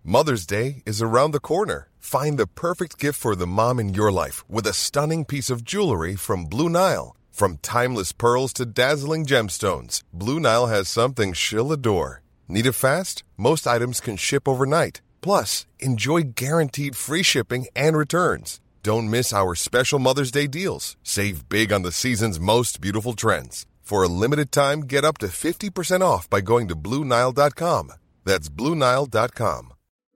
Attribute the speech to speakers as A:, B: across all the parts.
A: Mother's Day is around the corner. Find the perfect gift for the mom in your life with a stunning piece of jewelry from Blue Nile. From timeless pearls to dazzling gemstones, Blue Nile has something she'll adore. Need it fast? Most items can ship overnight. Plus, enjoy guaranteed free shipping and returns. Don't miss our special Mother's Day deals. Save big on the season's most beautiful trends. For a limited time, get up to 50% off by going to BlueNile.com. That's BlueNile.com.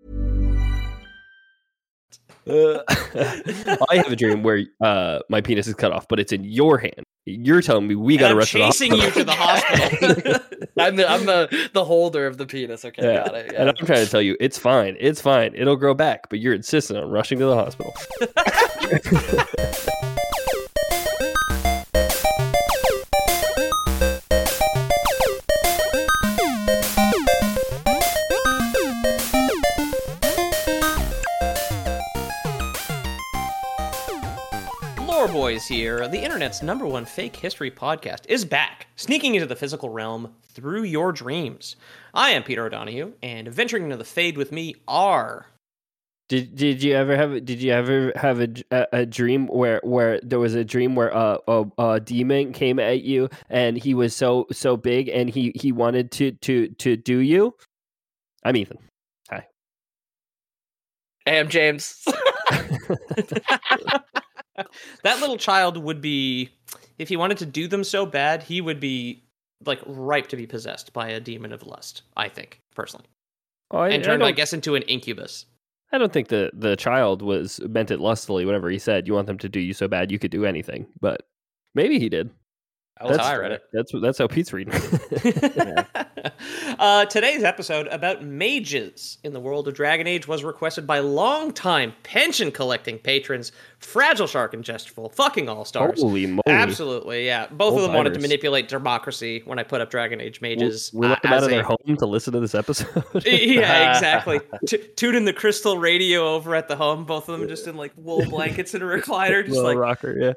B: I have a dream where my penis is cut off, but it's in your hand. You're telling me we got to rush to the hospital.
C: I'm chasing you to the hospital.
D: I'm the holder of the penis. Okay,
B: Yeah.
D: got it. Yeah.
B: And I'm trying to tell you, it's fine. It's fine. It'll grow back, but you're insistent on rushing to the hospital.
C: Lore Boys here, the internet's #1 fake history podcast, is back, sneaking into the physical realm through your dreams. I am Peter O'Donohue, and venturing into the fade with me are...
B: Did you ever have a dream where there was a dream where a demon came at you and he was so big and he wanted to do you? I'm Ethan. Hi.
D: Hey, I'm James.
C: That little child would be, if he wanted to do them so bad, he would be like ripe to be possessed by a demon of lust, I think, personally. And turned, I guess, into an incubus.
B: I don't think the child meant it lustily whenever he said you want them to do you so bad you could do anything, but maybe he did.
C: That's how I read it.
B: That's how Pete's reading.
C: Today's episode about mages in the world of Dragon Age was requested by longtime pension collecting patrons Fragile Shark and Jesterful, fucking all-stars.
B: Holy moly.
C: Absolutely, yeah. Both of them wanted to manipulate democracy when I put up Dragon Age mages.
B: We let them out of their home to listen to this episode.
C: Yeah, exactly. Tuning the crystal radio over at the home, both of them just in like wool blankets in a recliner, just like
B: rocker,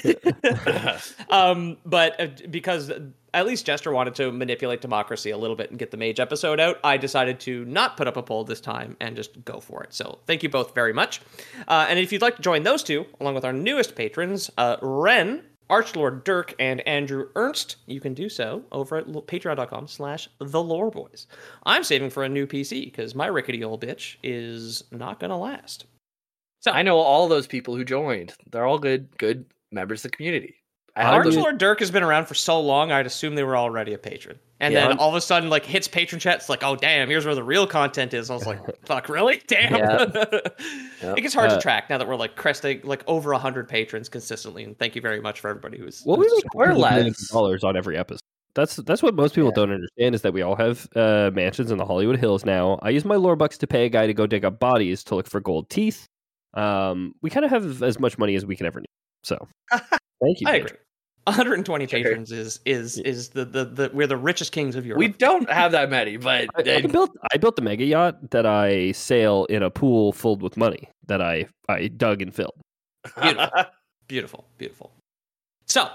C: yeah. But because at least Jester wanted to manipulate democracy a little bit and get the mage episode out, I decided to not put up a poll this time and just go for it. So thank you both very much. And if you'd like to join those two, along with our newest patrons, Ren, Archlord Dirk, and Andrew Ernst, you can do so over at patreon.com/theloreboys. I'm saving for a new PC because my rickety old bitch is not going to last.
D: So I know all those people who joined. They're all good members of the community.
C: Archlord Dirk has been around for so long, I'd assume they were already a patron. And then all of a sudden, like, hits patron chat, it's like, oh, damn, here's where the real content is. I was like, fuck, really? Damn. It gets hard to track now that we're, like, cresting, like, over 100 patrons consistently. And thank you very much for everybody who's...
B: Well, we make $4 on every episode. That's what most people don't understand, is that we all have mansions in the Hollywood Hills now. I use my lore bucks to pay a guy to go dig up bodies to look for gold teeth. We kind of have as much money as we can ever need. So, thank you.
C: I agree. 120 patrons is the we're the richest kings of Europe.
D: We don't have that many, but
B: I built the mega yacht that I sail in a pool filled with money that I dug and filled.
C: Beautiful. So,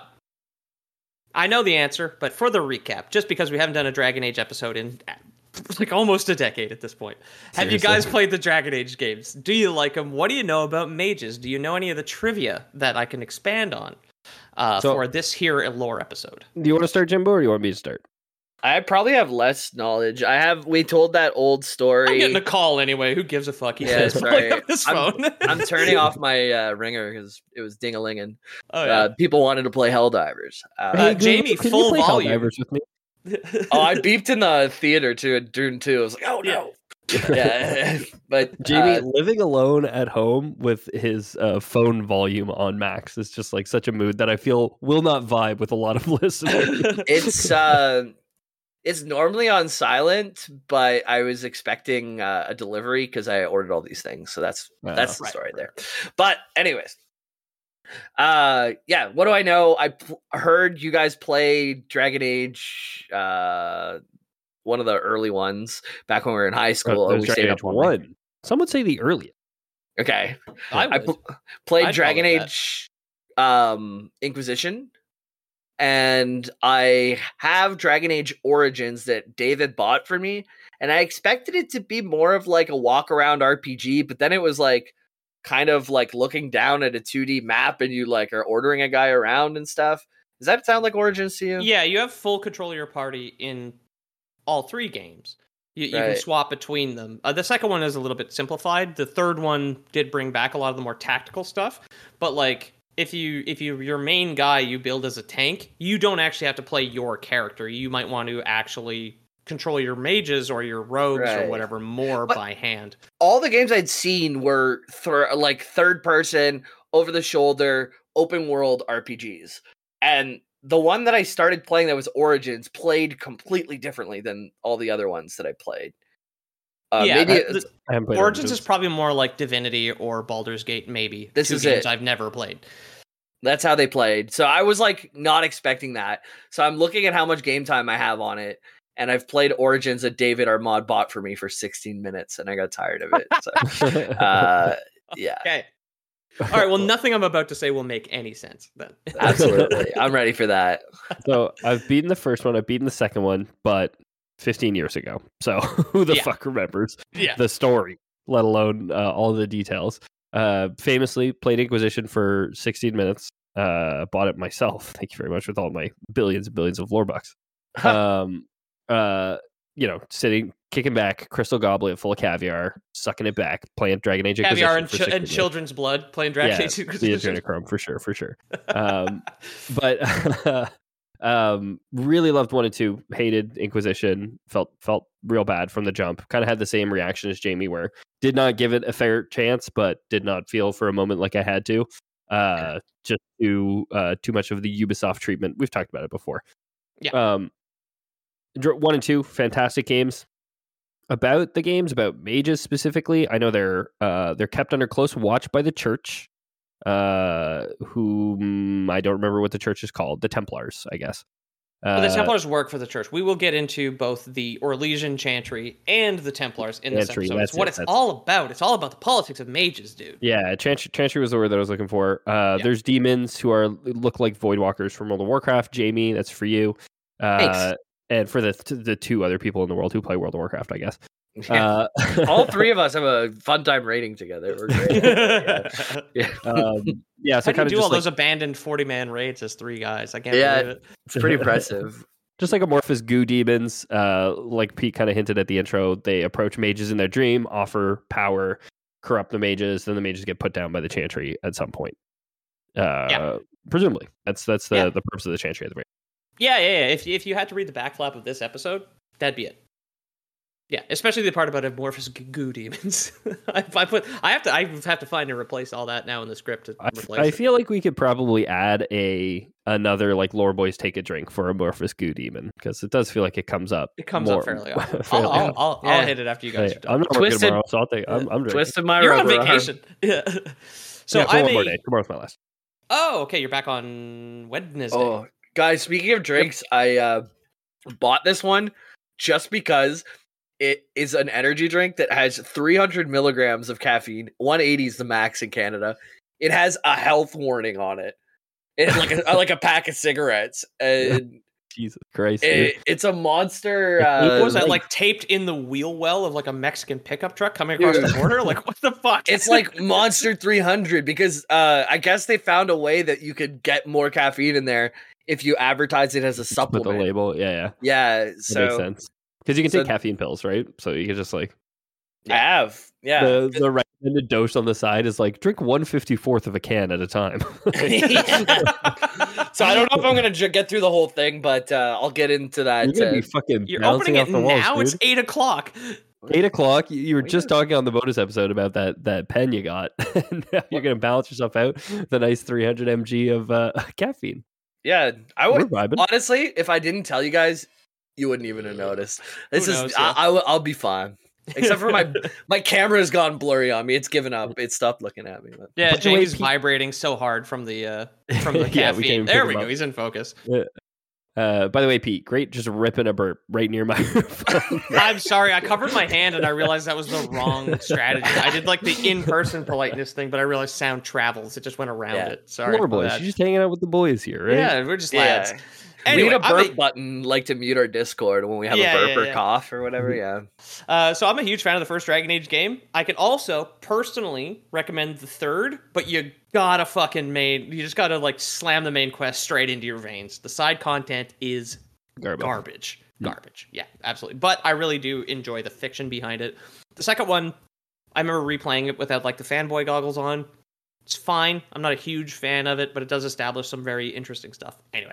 C: I know the answer, but for the recap, just because we haven't done a Dragon Age episode in like almost a decade at this point.
B: Seriously.
C: Have you guys played the Dragon Age games? Do you like them? What do you know about mages? Do you know any of the trivia that I can expand on for this here lore episode?
B: Do you want to start, Jimbo, or do you want me to start?
D: I probably have less knowledge. We told that old story.
C: I'm getting a call anyway. Who gives a fuck? He
D: says, sorry.
C: His phone.
D: I'm turning off my ringer because it was ding-a-linging.
C: Oh, yeah.
D: People wanted to play Helldivers.
C: Jamie, full volume.
B: Helldivers with me?
D: I beeped in the theater too at Dune 2. I was like, oh no. Yeah. But
B: Jamie living alone at home with his phone volume on max is just like such a mood that I feel will not vibe with a lot of listeners.
D: It's normally on silent, but I was expecting a delivery because I ordered all these things. So that's the story there. But anyways, what do I know? I heard you guys play Dragon Age, one of the early ones back when we were in high school.
B: We stayed up one. Some would say the earliest.
D: Okay, I played Dragon Age, Inquisition. And I have Dragon Age Origins that David bought for me, and I expected it to be more of like a walk around RPG, but then it was like kind of like looking down at a 2D map and you like are ordering a guy around and stuff. Does that sound like Origins to you?
C: Yeah, you have full control of your party in all 3 games. You can swap between them. The second one is a little bit simplified. The third one did bring back a lot of the more tactical stuff, but like if your main guy you build as a tank, you don't actually have to play your character. You might want to actually control your mages or your rogues or whatever more by hand.
D: All the games I'd seen were like third person, over the shoulder, open world RPGs. And the one that I started playing that was Origins played completely differently than all the other ones that I played.
C: Origins is probably more like Divinity or Baldur's Gate, maybe.
D: This is games
C: I've never played.
D: That's how they played. So I was like not expecting that. So I'm looking at how much game time I have on it. And I've played Origins that David, our mod, bought for me for 16 minutes, and I got tired of it. So, yeah.
C: Okay. All right. Well, nothing I'm about to say will make any sense then.
D: Absolutely. I'm ready for that.
B: So I've beaten the first one. I've beaten the second one, but 15 years ago. So who the fuck remembers the story, let alone all the details? Famously played Inquisition for 16 minutes. Bought it myself. Thank you very much with all my billions and billions of lore bucks. Sitting, kicking back, crystal goblet full of caviar, sucking it back, playing Dragon Age Inquisition.
C: Caviar and children's blood, playing Dragon Age Inquisition.
B: The Adrenochrome, for sure. But really loved 1 and 2, hated Inquisition, felt real bad from the jump. Kind of had the same reaction as Jamie, where did not give it a fair chance, but did not feel for a moment like I had to. Just too much of the Ubisoft treatment. We've talked about it before.
C: Yeah.
B: 1 and 2, fantastic games. About the games, about mages specifically, I know they're kept under close watch by the church, whom I don't remember what the church is called. The Templars, I guess.
C: The Templars work for the church. We will get into both the Orlesian Chantry and the Templars in this episode. It's what it's all about. It's all about the politics of mages, dude.
B: Yeah, Chantry was the word that I was looking for. There's demons who look like Voidwalkers from World of Warcraft. Jamie, that's for you.
D: Thanks.
B: And for the 2 other people in the world who play World of Warcraft, I guess.
D: Yeah. All 3 of us have a fun time raiding together. We're great.
C: So kind of do all those abandoned 40-man raids as 3 guys. I can't believe it.
D: It's pretty impressive.
B: Just like amorphous goo demons, like Pete kind of hinted at the intro, they approach mages in their dream, offer power, corrupt the mages, then the mages get put down by the Chantry at some point. Presumably, that's the purpose of the Chantry at the very.
C: Yeah. If you had to read the backflap of this episode, that'd be it. Yeah, especially the part about amorphous goo demons. I have to find and replace all that now in the script to replace
B: I feel like we could probably add another like Lore Boys take a drink for amorphous goo demon, because it does feel like it comes up.
C: It comes up fairly often. I'll hit it after you guys are done.
B: I'm not working tomorrow, so I'll take. I'm
D: twisted my.
C: You're on vacation. Yeah.
B: So one more day. Tomorrow's my last.
C: Oh, okay. You're back on Wednesday.
D: Oh, guys, speaking of drinks, I bought this one just because it is an energy drink that has 300 milligrams of caffeine. 180 is the max in Canada. It has a health warning on it. It's like a pack of cigarettes. And
B: Jesus Christ!
D: It's a monster.
C: Was that like taped in the wheel well of like a Mexican pickup truck coming across the border? Like what the fuck?
D: It's like Monster 300 because I guess they found a way that you could get more caffeine in there if you advertise it as a supplement.
B: With the label, yeah.
D: So
B: that makes sense. Because you can take caffeine pills, right? So you can just like...
D: I have, yeah.
B: The recommended dose on the side is like, drink 1/54th of a can at a time.
D: So I don't know if I'm going to get through the whole thing, but I'll get into that.
B: You're going to be fucking
C: You're opening it
B: now?
C: Walls, it's 8 o'clock.
B: 8 o'clock? You were just talking on the bonus episode about that pen you got. Now you're going to balance yourself out with a nice 300 mg of caffeine.
D: Yeah, I would. Honestly, if I didn't tell you guys, you wouldn't even have noticed. I'll be fine. Except for my camera has gone blurry on me. It's given up. It stopped looking at me. But.
C: Yeah, James vibrating so hard from the caffeine. There we go. He's in focus.
B: By the way, Pete, great just ripping a burp right near my microphone.
C: I'm sorry. I covered my hand and I realized that was the wrong strategy. I did like the in-person politeness thing, but I realized sound travels. It just went around it. Sorry.
B: Lore Boys. You're just hanging out with the boys here, right?
C: Yeah, we're just lads. Anyway,
D: we need a
C: I'm
D: burp button, like to mute our Discord when we have
C: Yeah,
D: a burp
C: yeah,
D: or
C: yeah.
D: cough or whatever. Yeah.
C: So I'm a huge fan of the first Dragon Age game. I can also personally recommend the third, but you gotta you just gotta like slam the main quest straight into your veins. The side content is garbage. Yeah, absolutely. But I really do enjoy the fiction behind it. The second one, I remember replaying it without like the fanboy goggles on. It's fine. I'm not a huge fan of it, but it does establish some very interesting stuff. Anyway,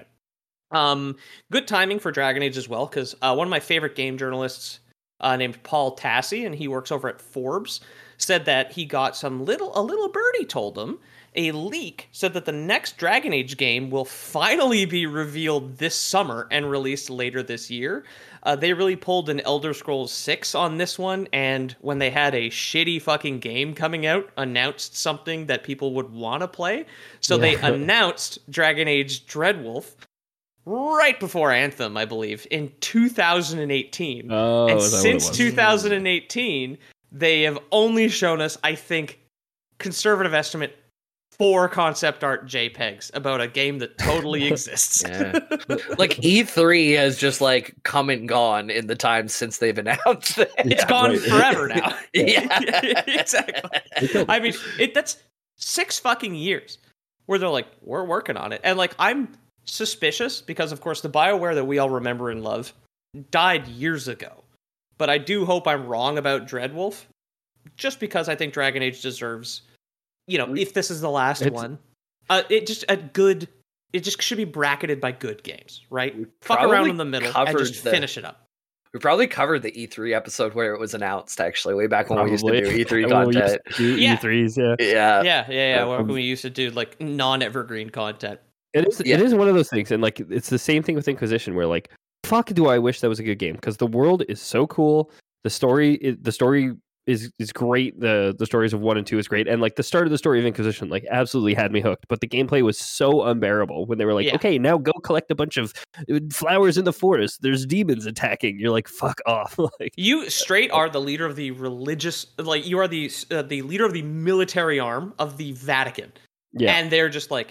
C: good timing for Dragon Age as well, because one of my favorite game journalists named Paul Tassi, and he works over at Forbes, said that he got a little birdie told him a leak said that the next Dragon Age game will finally be revealed this summer and released later this year. They really pulled an Elder Scrolls 6 on this one, and when they had a shitty fucking game coming out, announced something that people would want to play. So they announced Dragon Age Dreadwolf right before Anthem, I believe, in 2018. And since 2018, they have only shown us, I think, conservative estimate, 4 concept art JPEGs about a game that totally exists.
D: Like E3 has just like come and gone in the time since they've announced it.
C: It's gone forever now.
D: Yeah.
C: Exactly. I mean, that's 6 fucking years where they're like, we're working on it. And like, I'm suspicious because, of course, the BioWare that we all remember and love died years ago. But I do hope I'm wrong about Dreadwolf, just because I think Dragon Age deserves, if this is the last one, it just should be bracketed by good games, right? Fuck around in the middle and just finish it up.
D: We probably covered the E3 episode where it was announced, actually, way back when we used to do E3 content.
B: E3s,
C: yeah. When we used to do like non-evergreen content.
B: It is one of those things, and like it's the same thing with Inquisition, where like, fuck, do I wish that was a good game, because the world is so cool, the story is great, the stories of 1 and 2 is great, and like the start of the story of Inquisition like absolutely had me hooked, but the gameplay was so unbearable when they were like, okay, now go collect a bunch of flowers in the forest, there's demons attacking. You're like, fuck off. Like, you straight
C: are the leader of the religious, like you are the leader of the military arm of the Vatican, and they're just like,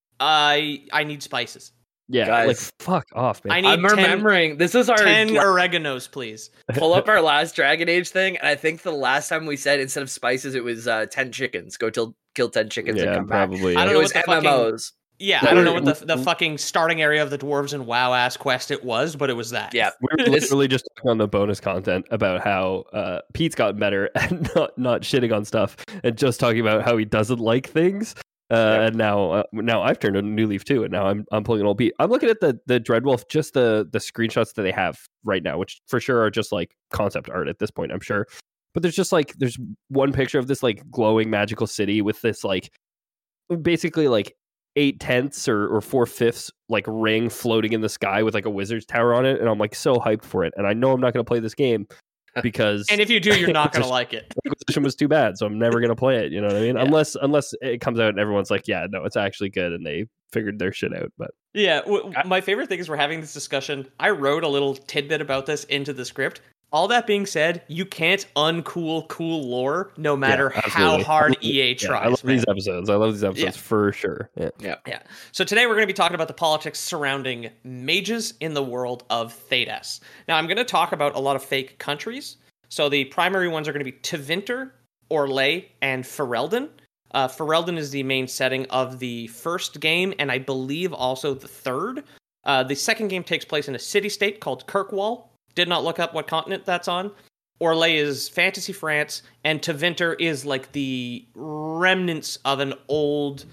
C: I need spices.
B: Yeah, guys, like fuck off, man.
D: I'm remembering this is our
C: 10 oreganos, please.
D: Pull up our last Dragon Age thing, and I think the last time we said instead of spices, it was 10 chickens. Go kill 10 chickens and come
B: probably,
D: back.
C: I don't know what the
D: MMOs.
C: I don't know what the fucking starting area of the dwarves and WoW ass quest it was, but it was that.
B: Yeah, we're literally just talking on the bonus content about how Pete's gotten better and not shitting on stuff, and just talking about how he doesn't like things. And now I've turned a new leaf too, and now I'm pulling an old Pete. I'm looking at the Dreadwolf, just the screenshots that they have right now, which for sure are just like concept art at this point, I'm sure. But there's one picture of this like glowing magical city with this like basically like 8/10 or 4/5 like ring floating in the sky with like a wizard's tower on it, and I'm like so hyped for it, and I know I'm not going to play this game. Because
C: and if you do, you're not going to like it.
B: Inquisition was too bad, so I'm never going to play it. You know what I mean? Yeah. Unless it comes out and everyone's like, yeah, no, it's actually good, and they figured their shit out. But
C: yeah, my favorite thing is we're having this discussion. I wrote a little tidbit about this into the script. All that being said, you can't uncool cool lore, no matter how hard EA tries.
B: I love these episodes. For sure.
C: Yeah. So today we're going to be talking about the politics surrounding mages in the world of Thedas. Now I'm going to talk about a lot of fake countries. So the primary ones are going to be Tevinter, Orlais, and Ferelden. Ferelden is the main setting of the first game, and I believe also the third. The second game takes place in a city-state called Kirkwall. Did not look up what continent that's on. Orlais is fantasy France, and Tevinter is like the remnants of an old,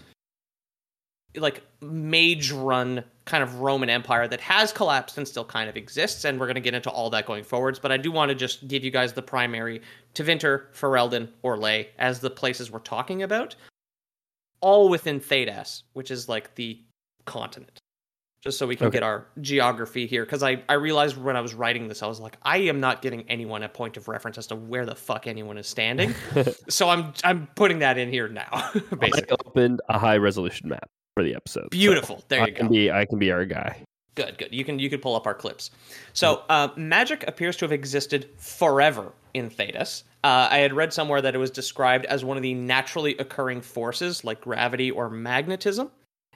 C: like mage-run kind of Roman Empire that has collapsed and still kind of exists, and we're going to get into all that going forwards. But I do want to just give you guys the primary Tevinter, Ferelden, Orlais as the places we're talking about, all within Thedas, which is like the continent. Just so we can get our geography here. Because I realized when I was writing this, I was like, I am not giving anyone a point of reference as to where the fuck anyone is standing. So I'm putting that in here now, basically.
B: I opened a high resolution map for the episode.
C: Beautiful. So there you go.
B: I can be our guy.
C: Good. You can pull up our clips. So magic appears to have existed forever in Thedas. I had read somewhere that it was described as one of the naturally occurring forces like gravity or magnetism.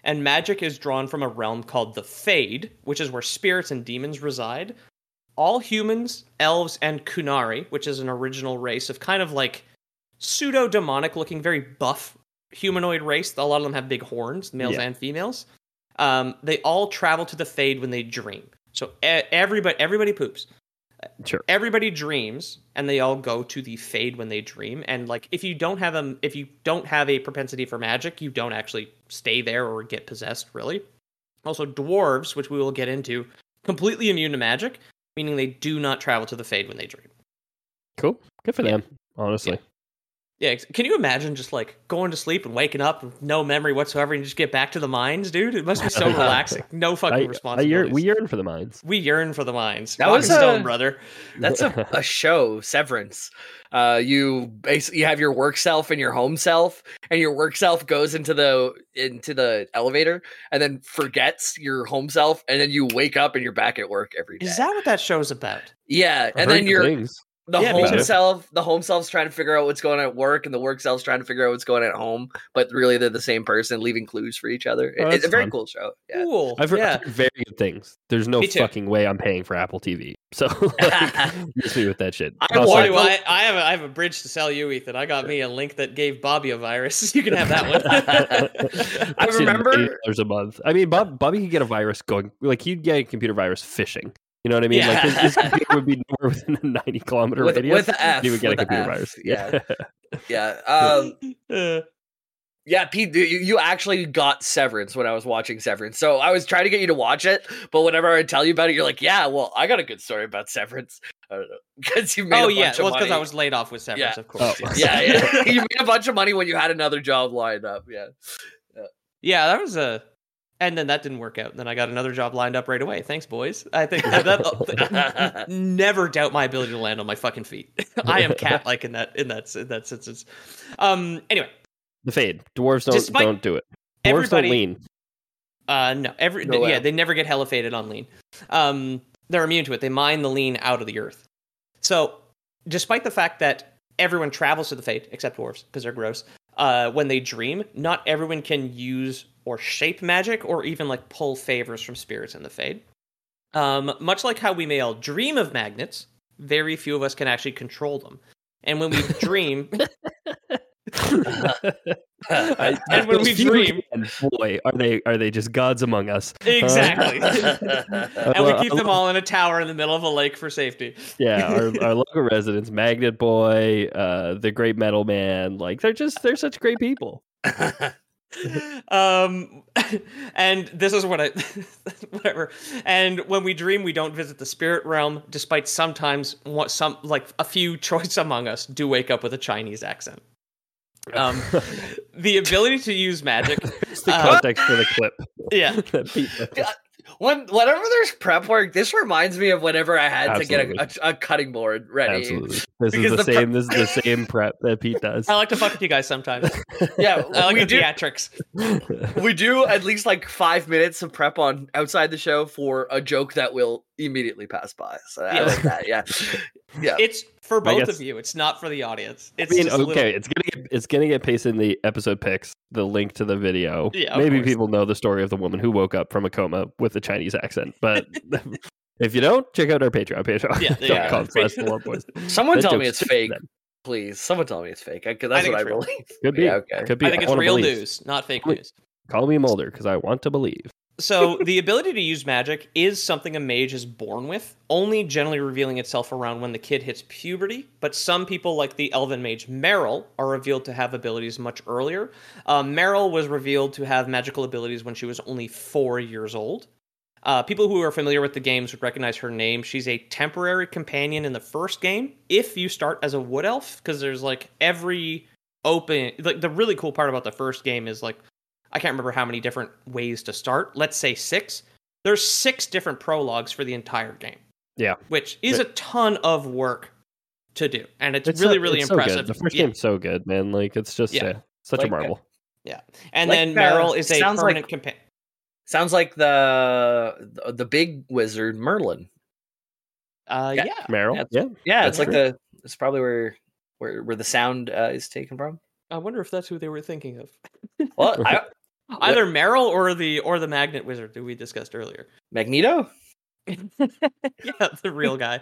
C: and magic is drawn from a realm called the Fade, which is where spirits and demons reside. All humans, elves, and Kunari, which is an original race of kind of like pseudo-demonic looking, very buff humanoid race. A lot of them have big horns, males and females. They all travel to the Fade when they dream. So everybody poops.
B: Sure.
C: Everybody dreams, and they all go to the Fade when they dream. And like, if you don't have a propensity for magic, you don't actually stay there or get possessed. Really. Also, dwarves, which we will get into, completely immune to magic, meaning they do not travel to the Fade when they dream.
B: Cool. Good for them. Honestly.
C: Yeah, can you imagine just like going to sleep and waking up with no memory whatsoever and you just get back to the mines, dude? It must be so relaxing. No fucking responsibilities.
B: We yearn for the mines.
C: We yearn for the mines.
D: That was
C: Stone, brother.
D: That's a show, Severance. You basically have your work self and your home self, and your work self goes into the elevator and then forgets your home self, and then you wake up and you're back at work every day.
C: Is that what that show's about?
D: Yeah, and then
B: things.
D: The home self's trying to figure out what's going on at work, and the work self's trying to figure out what's going on at home. But really, they're the same person, leaving clues for each other. It's a very cool show. Yeah.
C: Cool.
B: I've heard very good things. There's no fucking way I'm paying for Apple TV. So miss me with that shit.
C: I have a bridge to sell you, Ethan. I got me a link that gave Bobby a virus. You can have that one.
D: I remember
B: $80 a month. I mean, Bobby could get a virus going. Like he'd get a computer virus phishing. You know what I mean?
D: Yeah.
B: Like his computer would be nowhere within a 90-kilometer radius.
D: With the F.
B: He would get a computer
D: F.
B: virus.
D: Yeah. Yeah, Pete, you actually got Severance when I was watching Severance. So I was trying to get you to watch it, but whenever I tell you about it, you're like, yeah, well, I got a good story about Severance. I don't know. Because you made a bunch of money.
C: because I was laid off with Severance, of course.
B: Oh.
D: Yeah. You made a bunch of money when you had another job lined up.
C: Yeah, that was and then that didn't work out. Then I got another job lined up right away. Thanks, boys. I think that never doubt my ability to land on my fucking feet. I am cat-like in that instance. Anyway,
B: the Fade. Dwarves don't do it. Dwarves don't lean.
C: No. They never get hella faded on lean. They're immune to it. They mine the lean out of the earth. So, despite the fact that everyone travels to the Fade, except dwarves, because they're gross, when they dream, not everyone can use or shape magic or even like pull favors from spirits in the Fade. Much like how we may all dream of magnets, very few of us can actually control them. And when we dream... and when we dream,
B: boy, are they just gods among us?
C: Exactly. And we keep them all in a tower in the middle of a lake for safety.
B: Yeah, our local residents, Magnet Boy, the Great Metal Man, like they're such great people.
C: And this is what whatever. And when we dream, we don't visit the spirit realm, despite sometimes a few choice among us do wake up with a Chinese accent. The ability to use magic.
B: It's the context for the clip.
C: Yeah.
D: Whenever there's prep work, this reminds me of whenever I had to get a cutting board ready.
B: Absolutely. This is the same prep that Pete does.
C: I like to fuck with you guys sometimes.
D: Yeah,
C: I like the theatrics.
D: We do at least like 5 minutes of prep on outside the show for a joke that will immediately pass by. So I like that. Yeah.
C: It's for both of you. It's not for the audience.
B: It's gonna get pasted in the episode pics. The link to the video.
C: Yeah,
B: maybe people know the story of the woman who woke up from a coma with a Chinese accent, but if you don't, check out our Patreon.
D: Someone tell me it's fake, please. Someone tell me it's fake. That's what I believe.
B: Could be.
D: Yeah, okay.
B: Could be.
C: I think it's real news, not fake news.
B: Call me Mulder because I want to believe.
C: So the ability to use magic is something a mage is born with, only generally revealing itself around when the kid hits puberty. But some people, like the elven mage Meryl, are revealed to have abilities much earlier. Meryl was revealed to have magical abilities when she was only 4 years old. People who are familiar with the games would recognize her name. She's a temporary companion in the first game if you start as a wood elf, because there's like the really cool part about the first game is like, I can't remember how many different ways to start. Let's say 6. There's 6 different prologues for the entire game.
B: Yeah.
C: Which is a ton of work to do. And it's really impressive.
B: So the first game's so good, man. Like, it's just such a marvel.
C: Yeah. And then Meryl is a permanent companion.
D: Sounds like the big wizard Merlin.
C: Yeah.
B: Meryl.
D: Yeah, it's like it's probably where the sound is taken from.
C: I wonder if that's who they were thinking of.
D: Well,
C: Either Meryl or the Magnet Wizard that we discussed earlier.
D: Magneto?
C: Yeah, the real guy.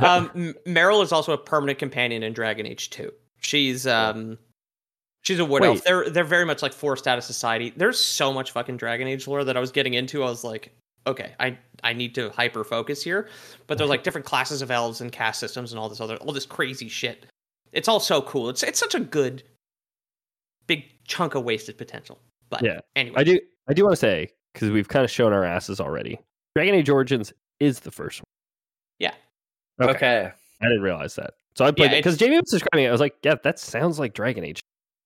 C: Meryl is also a permanent companion in Dragon Age 2. She's a wood elf. They're very much like forced out of society. There's so much fucking Dragon Age lore that I was getting into. I was like, okay, I need to hyper focus here. But there's like different classes of elves and caste systems and all this crazy shit. It's all so cool. It's such a good big chunk of wasted potential. But
B: yeah,
C: anyway,
B: I do want to say, because we've kind of shown our asses already, Dragon Age Origins is the first one.
C: Yeah.
D: Okay.
B: I didn't realize that. So I played it because Jamie was describing it. I was like, yeah, that sounds like Dragon Age.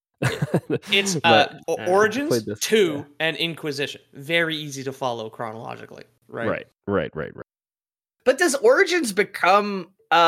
C: It's Origins, 2, and Inquisition. Very easy to follow chronologically, right?
B: Right.
D: But does Origins become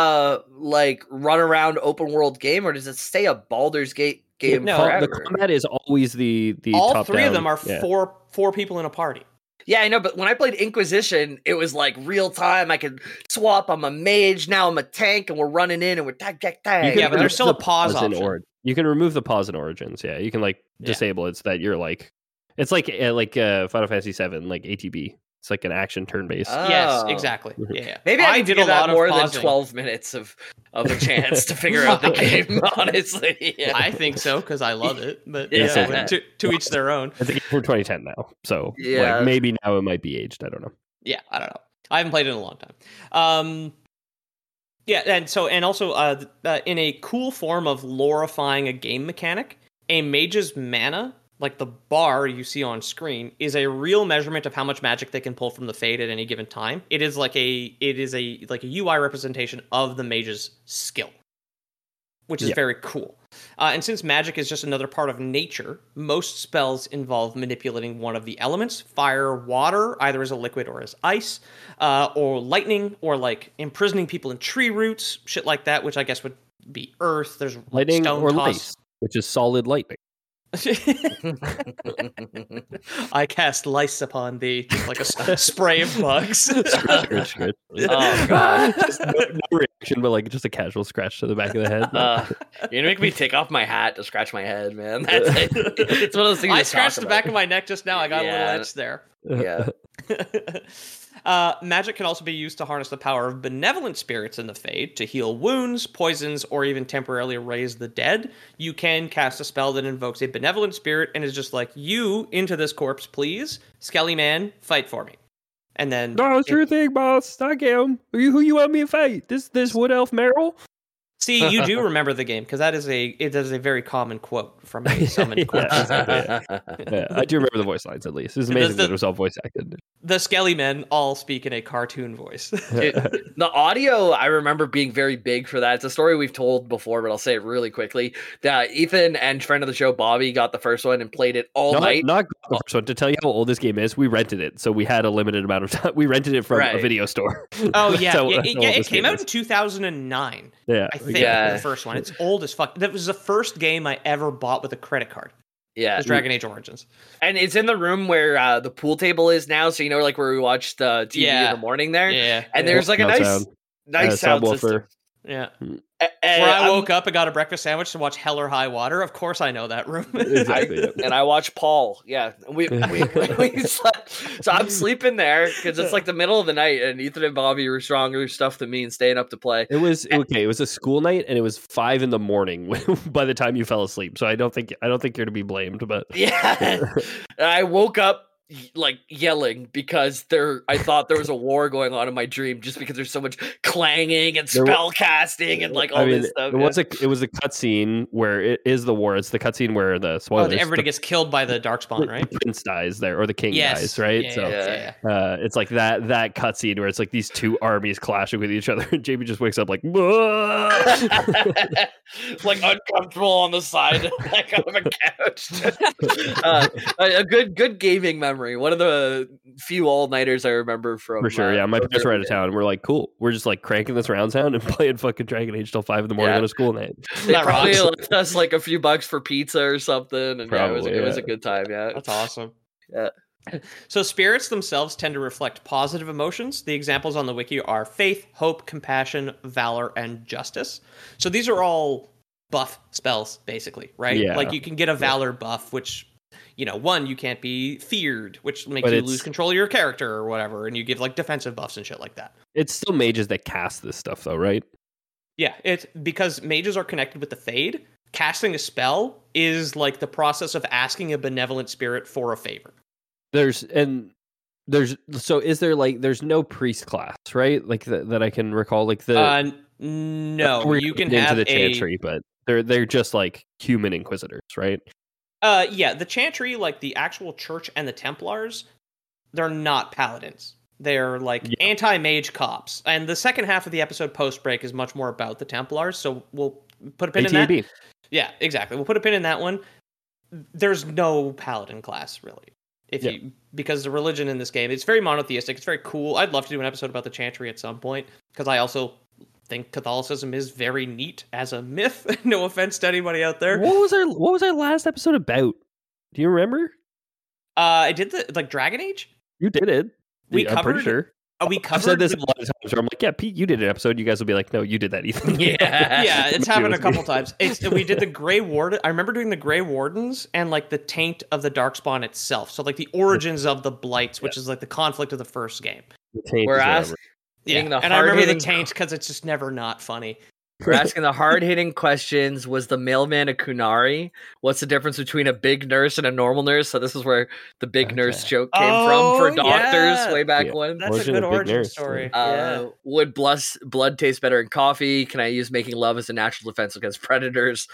D: like run around open world game, or does it stay a Baldur's Gate game forever?
B: The combat is always the
C: all
B: top
C: three
B: down,
C: of them are four people in a party.
D: Yeah, I know, but when I played Inquisition, it was like real time. I could swap. I'm a mage, now I'm a tank, and we're running in and we're tag.
C: Yeah, but there's still a pause option.
B: You can remove the pause in Origins. Yeah, you can like disable it so that you're like, it's like Final Fantasy VII, like ATB. It's like an action turn based.
C: Yes, exactly. Yeah.
D: Maybe I did a lot more than 12 minutes of a chance to figure out the game. Honestly, yeah.
C: I think so because I love it. But to each their own.
B: It's a game from 2010 now, so like, maybe now it might be aged. I don't know.
C: Yeah, I don't know. I haven't played it in a long time. Yeah, and also in a cool form of lorifying a game mechanic, a mage's mana, like the bar you see on screen, is a real measurement of how much magic they can pull from the Fade at any given time. It is like a UI representation of the mage's skill, which is very cool. And since magic is just another part of nature, most spells involve manipulating one of the elements: fire, water, either as a liquid or as ice, or lightning, or like imprisoning people in tree roots, shit like that, which I guess would be earth. There's
B: lightning
C: stone
B: or
C: toss.
B: lice, which is solid lightning.
C: I cast lice upon thee, like a spray of bugs.
B: Scratch.
D: Oh god!
B: No reaction, but like just a casual scratch to the back of the head.
D: You're gonna make me take off my hat to scratch my head, man. That's it. It's one of those things.
C: I scratched the back of my neck just now. I got a little itch there.
D: Yeah.
C: Magic can also be used to harness the power of benevolent spirits in the Fade to heal wounds, poisons, or even temporarily raise the dead. You can cast a spell that invokes a benevolent spirit and is just like, you into this corpse, please. Skelly Man, fight for me. And then...
B: No, sure thing, boss. I get him. Who you want me to fight? This wood elf Meryl?
C: See, you do remember the game, because that is a very common quote from a summoned corpse.
B: Yeah, I do remember the voice lines, at least. It's amazing that it was all voice acted.
C: The Skelly Men all speak in a cartoon voice.
D: The audio, I remember being very big for that. It's a story we've told before, but I'll say it really quickly. That Ethan and friend of the show, Bobby, got the first one and played it all night.
B: Not the first one. To tell you how old this game is, we rented it, so we had a limited amount of time. We rented it from a video store.
C: Oh, yeah. It came out in 2009.
B: Yeah.
C: I think the first one. It's old as fuck. That was the first game I ever bought with a credit card.
D: Yeah,
C: it's Dragon Age Origins,
D: and it's in the room where the pool table is now. So you know, like where we watched the TV in the morning there.
C: Yeah,
D: and there's like a nice sound system.
C: Yeah. Where I woke up and got a breakfast sandwich to watch Hell or High Water. Of course, I know that room.
B: Exactly.
D: And I watched Paul. Yeah, we slept. So I'm sleeping there because it's like the middle of the night, and Ethan and Bobby were stronger stuff than me and staying up to play.
B: It was okay. It was a school night, and it was 5 a.m. by the time you fell asleep. So I don't think you're to be blamed. But
D: yeah, and I woke up like yelling because I thought there was a war going on in my dream just because there's so much clanging and spell casting and like all this stuff.
B: It was a cutscene where it is the war. It's the cutscene where the spoilers,
C: everybody gets killed by the Darkspawn, right?
B: The prince dies there, or the king dies, right? It's like that cutscene where it's like these two armies clashing with each other, and Jamie just wakes up like
D: like uncomfortable on the side like of a couch. A good gaming memory. One of the few all-nighters I remember from.
B: For sure, yeah. My parents were out of town. We're like, cool. We're just like cranking this round sound and playing fucking Dragon Age till 5 a.m. on a school night.
D: They probably left us like a few bucks for pizza or something, and it was a good time. Yeah,
C: that's awesome.
D: Yeah.
C: So spirits themselves tend to reflect positive emotions. The examples on the wiki are faith, hope, compassion, valor, and justice. So these are all buff spells, basically, right?
B: Yeah.
C: Like you can get a valor buff, which one, you can't be feared, which makes
B: But
C: you
B: it's-
C: lose control of your character or whatever, and you give like defensive buffs and shit like that.
B: It's still mages that cast this stuff, though, right?
C: Yeah, it's because mages are connected with the Fade. Casting a spell is like the process of asking a benevolent spirit for a favor.
B: There's no priest class, right? Like that I can recall. Like
C: No,
B: we're
C: you can
B: getting
C: have
B: into the chantry, but they're just like human inquisitors, right?
C: Yeah, the chantry, like the actual church and the Templars, they're not paladins. They're like anti-mage cops. And the second half of the episode post-break is much more about the Templars, so we'll put a pin in that. Yeah, exactly. We'll put a pin in that one. There's no paladin class, really. Because the religion in this game, it's very monotheistic. It's very cool. I'd love to do an episode about the chantry at some point, because I also think Catholicism is very neat as a myth. No offense to anybody out there.
B: What was our last episode about? Do you remember?
C: I did the Dragon Age.
B: You did it. I'm pretty sure.
C: I've
B: said this a lot of times where I'm like, yeah, Pete, you did an episode. You guys will be like, no, you did that, Ethan.
C: Yeah, it's happened a couple times. We did the Grey Warden. I remember doing the Grey Wardens and like the taint of the Darkspawn itself. So like the origins of the Blights, which is like the conflict of the first game.
B: The taint
D: We're asking,
C: and I remember the taint because it's just never not funny.
D: We're asking the hard-hitting questions. Was the mailman a Kunari? What's the difference between a big nurse and a normal nurse? So this is where the big nurse joke came from for doctors way back when.
C: That's a good origin story.
D: Would blood taste better in coffee? Can I use making love as a natural defense against predators?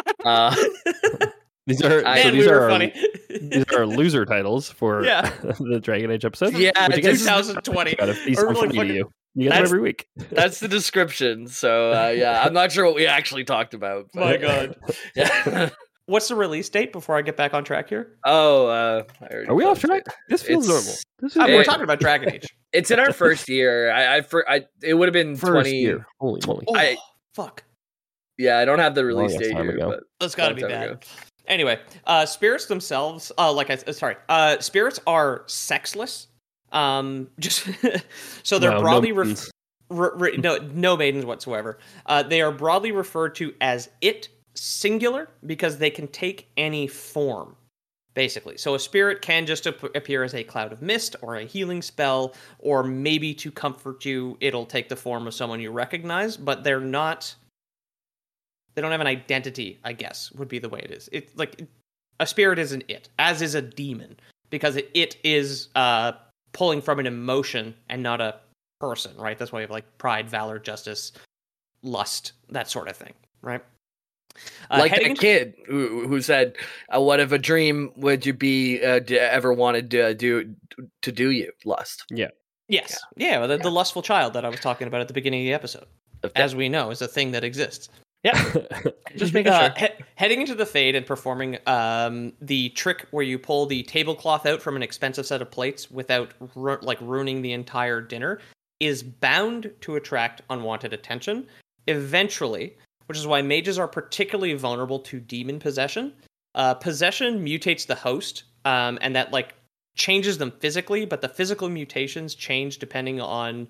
B: These are
C: funny.
B: These are our loser titles for the Dragon Age episode.
D: Yeah,
B: which
C: 2020.
B: These are funny to you. You get them every week.
D: That's the description. So I'm not sure what we actually talked about. But,
C: my God. Yeah. What's the release date before I get back on track here?
B: Are we off track? This feels normal.
C: We're talking about Dragon Age.
D: It's in our first year. It would have been
B: first
D: 20.
B: Year. Holy moly!
C: Fuck.
D: Yeah, I don't have the release date here, but
C: that's got to be bad. Anyway, spirits themselves, spirits are sexless. Just so they're broadly no maidens whatsoever. They are broadly referred to as it singular because they can take any form, basically. So a spirit can just appear as a cloud of mist or a healing spell, or maybe to comfort you, it'll take the form of someone you recognize. But they're not. They don't have an identity, I guess, would be the way it is. It's like a spirit is an it, as is a demon, because it is pulling from an emotion and not a person, right? That's why you have like pride, valor, justice, lust, that sort of thing, right?
D: Like that kid who said, "What if a dream would you be ever wanted to do you lust?"
C: Yeah. Yes. Yeah. The lustful child that I was talking about at the beginning of the episode, as we know, is a thing that exists. Yeah,
D: just making sure.
C: Heading into the Fade and performing the trick where you pull the tablecloth out from an expensive set of plates without ruining the entire dinner is bound to attract unwanted attention. Eventually, which is why mages are particularly vulnerable to demon possession. Possession mutates the host, and that changes them physically, but the physical mutations change depending on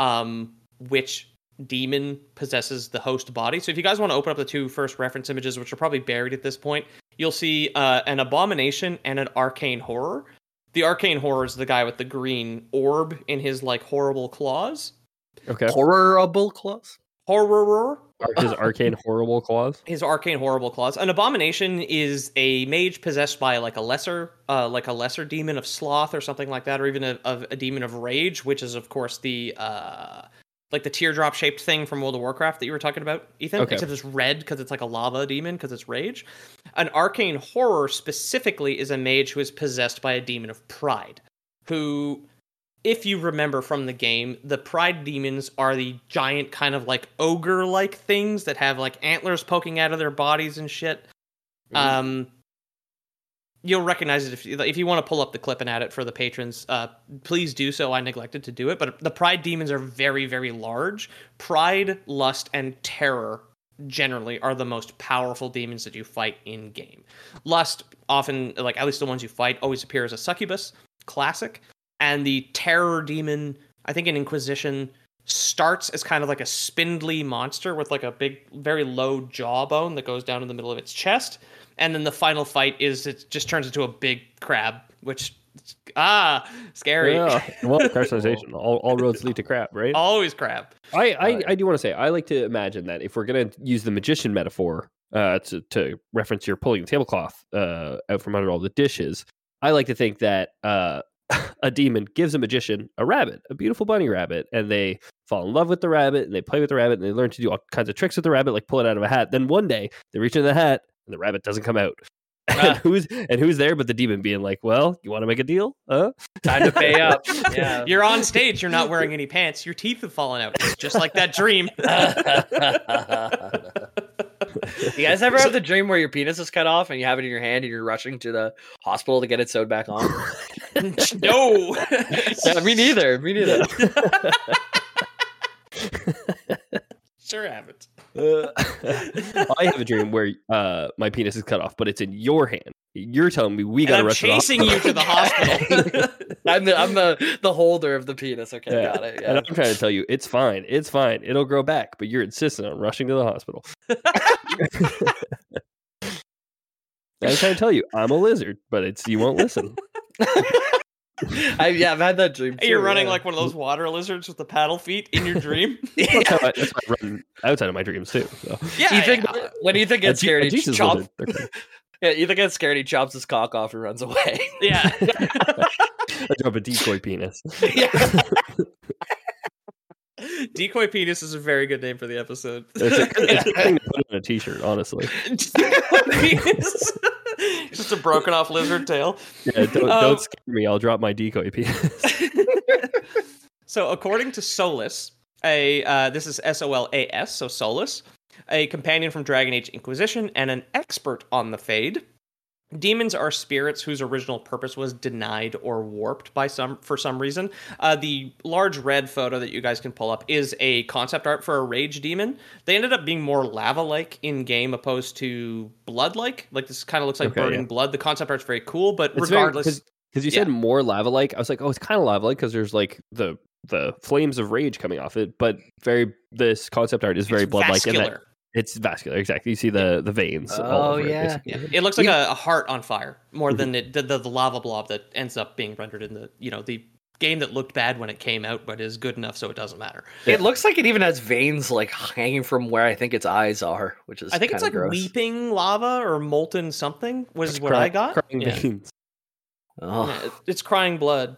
C: which demon possesses the host body. So if you guys want to open up the two first reference images, which are probably buried at this point, you'll see an abomination and an arcane horror. The arcane horror is the guy with the green orb in his horrible claws.
B: Okay.
D: Horrible claws?
C: Horror.
B: His arcane horrible claws?
C: His arcane horrible claws. An abomination is a mage possessed by a lesser demon of sloth or something like that, or even a demon of rage, which is of course the teardrop shaped thing from World of Warcraft that you were talking about, Ethan. Okay. Except it's red because it's like a lava demon because it's rage. An arcane horror specifically is a mage who is possessed by a demon of pride, who, if you remember from the game, the pride demons are the giant kind of ogre-like things that have antlers poking out of their bodies and shit. Mm-hmm. You'll recognize it if you want to pull up the clip and add it for the patrons. Please do so. I neglected to do it, but the pride demons are very, very large. Pride, lust, and terror generally are the most powerful demons that you fight in game. Lust often, at least the ones you fight, always appear as a succubus, classic. And the terror demon, I think in Inquisition, starts as kind of like a spindly monster with like a big, very low jawbone that goes down in the middle of its chest. And then the final fight is it just turns into a big crab, which, scary.
B: Yeah. Well, crystallization. All roads lead to crab, right?
C: Always crab.
B: I do want to say, I like to imagine that if we're going to use the magician metaphor to reference your pulling the tablecloth out from under all the dishes, I like to think that a demon gives a magician a rabbit, a beautiful bunny rabbit, and they fall in love with the rabbit, and they play with the rabbit, and they learn to do all kinds of tricks with the rabbit, like pull it out of a hat. Then one day, they reach into the hat, and the rabbit doesn't come out. And who's there but the demon being like, well, you want to make a deal? Huh?
D: Time to pay up. Yeah.
C: You're on stage. You're not wearing any pants. Your teeth have fallen out. It's just like that dream.
D: You guys ever have the dream where your penis is cut off and you have it in your hand and you're rushing to the hospital to get it sewed back on?
C: No.
D: Yeah, me neither.
C: Sure haven't.
B: I have a dream where my penis is cut off, but it's in your hand. You're telling me we got to rush
C: chasing you to the hospital.
D: I'm the holder of the penis. Okay,
B: Yeah.
D: got it. Yeah.
B: And I'm trying to tell you, it's fine. It's fine. It'll grow back, but you're insistent on rushing to the hospital. I'm trying to tell you, I'm a lizard, but you won't listen.
D: I've had that dream too.
C: You're running like one of those water lizards with the paddle feet in your dream.
B: That's how I run outside of my dreams too. So.
C: Yeah.
D: When Ethan gets scared, he
B: Jesus
D: chops.
B: lizard.
D: Yeah, Ethan gets scared, he chops his cock off and runs away.
C: Yeah.
B: I drop a decoy penis.
D: Yeah.
C: Decoy penis is a very good name for the episode.
B: It's a thing to put on a t-shirt, honestly.
C: Decoy penis. Just a broken off lizard tail.
B: Yeah, don't scare me. I'll drop my decoy penis.
C: So, according to Solus, this is Solas, so Solus, a companion from Dragon Age Inquisition and an expert on the Fade. Demons are spirits whose original purpose was denied or warped for some reason. The large red photo that you guys can pull up is a concept art for a rage demon. They ended up being more lava-like in game opposed to blood-like. Like this kind of looks like burning blood. The concept art's very cool, but regardless,
B: because you said more lava-like, I was like, oh, it's kind of lava-like because there's like the flames of rage coming off it. But this concept art is very blood-like.
C: Vascular.
B: It's vascular, exactly. You see the veins.
D: Oh,
B: all over
D: yeah.
C: It looks like a heart on fire more than the lava blob that ends up being rendered in the game that looked bad when it came out, but is good enough so it doesn't matter.
D: It looks like it even has veins like hanging from where I think its eyes are, which is
C: I think it's like
D: gross.
C: leaping lava or molten something was what I got.
B: Crying veins.
D: Oh.
C: Yeah, it's crying blood.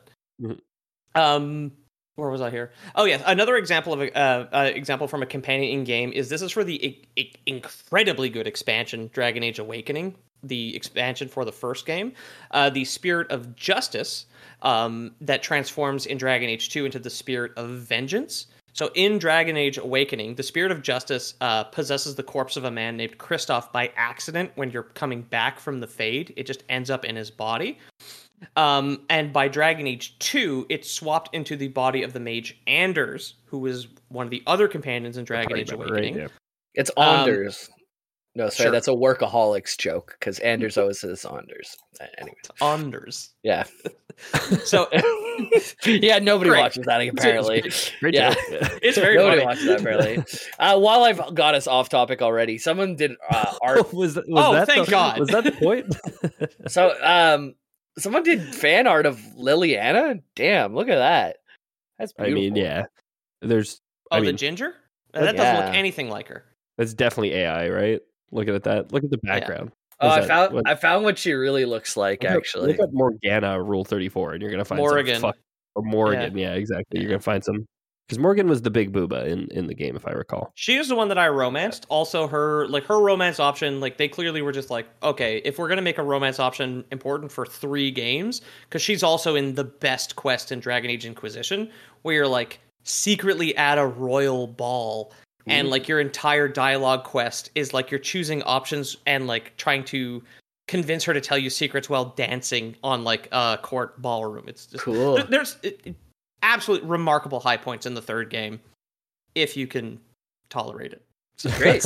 B: Mhm.
C: Where was I here? Oh yeah, another example of example from a companion in game is for the incredibly good expansion Dragon Age Awakening, the expansion for the first game, the Spirit of Justice that transforms in Dragon Age 2 into the Spirit of Vengeance. So in Dragon Age Awakening, the Spirit of Justice possesses the corpse of a man named Kristoff by accident when you're coming back from the Fade. It just ends up in his body. And by Dragon Age 2, it swapped into the body of the mage Anders, who was one of the other companions in Dragon Age Awakening.
B: Right, yeah.
D: It's Anders. No, sorry,
C: sure.
D: that's a Workaholics joke because Anders always says Anders. Anyways.
C: Anders.
D: Yeah.
C: So,
D: yeah, nobody
C: Great.
D: watches that apparently.
B: Great
D: Yeah.
B: joke.
C: it's very
D: Nobody
C: funny.
D: watches that apparently. While I've got us off topic already, someone did art.
B: was that
C: thank God.
B: Was that the point?
D: So, someone did fan art of Liliana. Damn, look at that. That's beautiful.
B: I mean, yeah. There's.
C: The ginger? That doesn't look anything like her.
B: That's definitely AI, right? Looking at that. Look at the background.
D: Oh,
B: What-
D: I found what she really looks like. Actually,
B: Look at Morgana Rule 34, and you're gonna find
C: Morrigan.
B: or Morrigan. Yeah, exactly. You're gonna find some because Morgan was the big booba in the game, if I recall.
C: She is the one that I romanced. Also, her romance option, like they clearly were just like, okay, if we're gonna make a romance option important for 3 games, because she's also in the best quest in Dragon Age Inquisition, where you're like secretly at a royal ball, and like your entire dialogue quest is like you're choosing options and like trying to convince her to tell you secrets while dancing on like a court ballroom. It's just
D: cool.
C: There's absolutely remarkable high points in the 3rd game if you can tolerate it.
D: Great.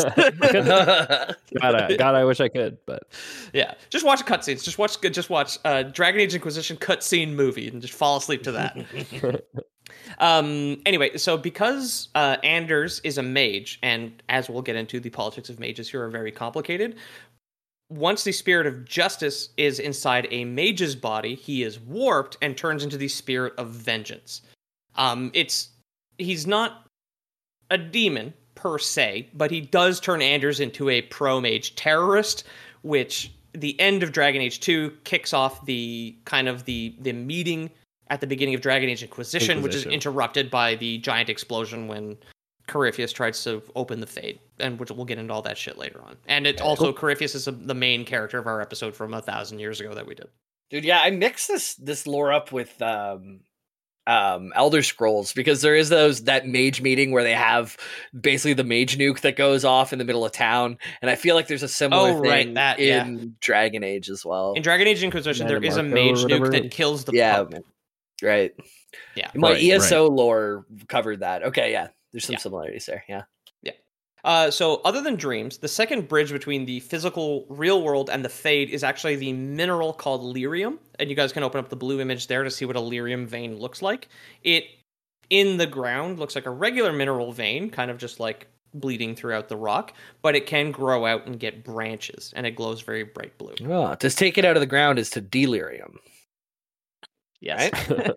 B: God, I wish I could, but
C: Yeah, just watch cutscenes. Just watch Dragon Age Inquisition cutscene movie and just fall asleep to that. Anyway, so because Anders is a mage, and as we'll get into, the politics of mages here are very complicated. Once the spirit of justice is inside a mage's body, he is warped and turns into the spirit of vengeance. He's not a demon per se, but he does turn Anders into a pro-mage terrorist, which the end of Dragon Age 2 kicks off the meeting at the beginning of Dragon Age Inquisition, which is interrupted by the giant explosion when Corypheus tries to open the Fade, and which we'll get into all that shit later on. And it also, Corypheus is the main character of our episode from 1,000 years ago that we did.
D: Dude, yeah, I mixed this lore up with Elder Scrolls, because there is that mage meeting where they have basically the mage nuke that goes off in the middle of town, and I feel like there's a similar thing in Dragon Age as well.
C: In Dragon Age Inquisition, there is a mage nuke that kills the Pope.
D: Right.
C: Yeah.
D: My ESO lore covered that. Okay, yeah. There's some similarities there. Yeah.
C: Yeah. So other than dreams, the second bridge between the physical real world and the Fade is actually the mineral called lyrium. And you guys can open up the blue image there to see what a lyrium vein looks like. It, in the ground, looks like a regular mineral vein, kind of just like bleeding throughout the rock, but it can grow out and get branches, and it glows very bright blue.
D: Oh, to take it out of the ground is to delirium.
C: Yes.
D: Right?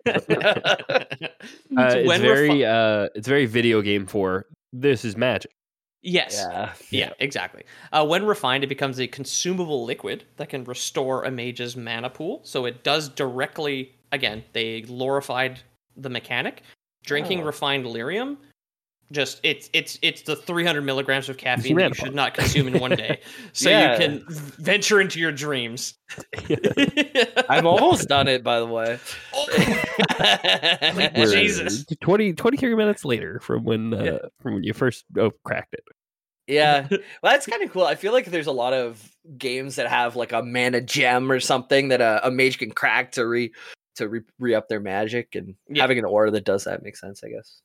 B: It's very video game for this is magic.
C: Yes. Yeah, exactly. When refined, it becomes a consumable liquid that can restore a mage's mana pool. So it does directly, again, they glorified the mechanic. Drinking refined lyrium, just it's the 300 milligrams of caffeine that you should not consume in one day. So you can venture into your dreams.
D: I've almost done it, by the way.
C: Jesus.
B: 20 minutes later from when you first cracked it.
D: Yeah, well, that's kind of cool. I feel like there's a lot of games that have like a mana gem or something that a mage can crack to re-up their magic, and having an aura that does that makes sense, I guess.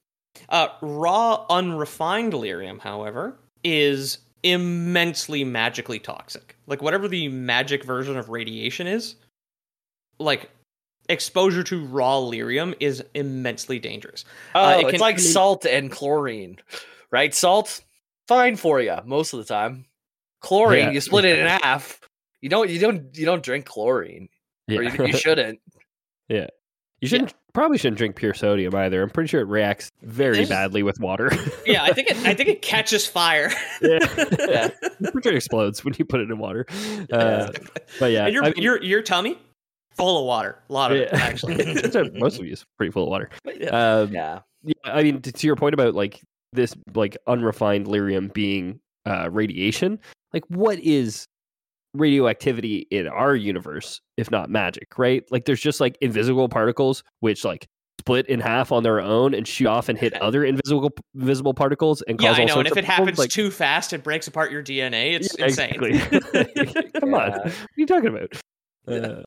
C: Raw, unrefined lyrium, however, is immensely magically toxic. Like, whatever the magic version of radiation is, like, exposure to raw lyrium is immensely dangerous.
D: It's like salt and chlorine, right? Salt, fine for you most of the time. Chlorine, you split it in half. You don't drink chlorine, or you shouldn't.
B: Yeah. You probably shouldn't drink pure sodium either. I'm pretty sure it reacts very badly with water.
C: Yeah, I think it catches fire.
B: Yeah. I'm pretty sure it explodes when you put it in water. But yeah,
C: and your tummy full of water, a lot of it actually.
B: Most of you is pretty full of water.
D: Yeah.
B: I mean, to your point about like this, like unrefined lyrium being radiation, like what is radioactivity in our universe if not magic, right? Like there's just like invisible particles which like split in half on their own and shoot off and hit other invisible particles and cause all sorts of
C: and if it happens too fast, it breaks apart your DNA. It's insane.
B: Exactly. Come on, what are you talking about?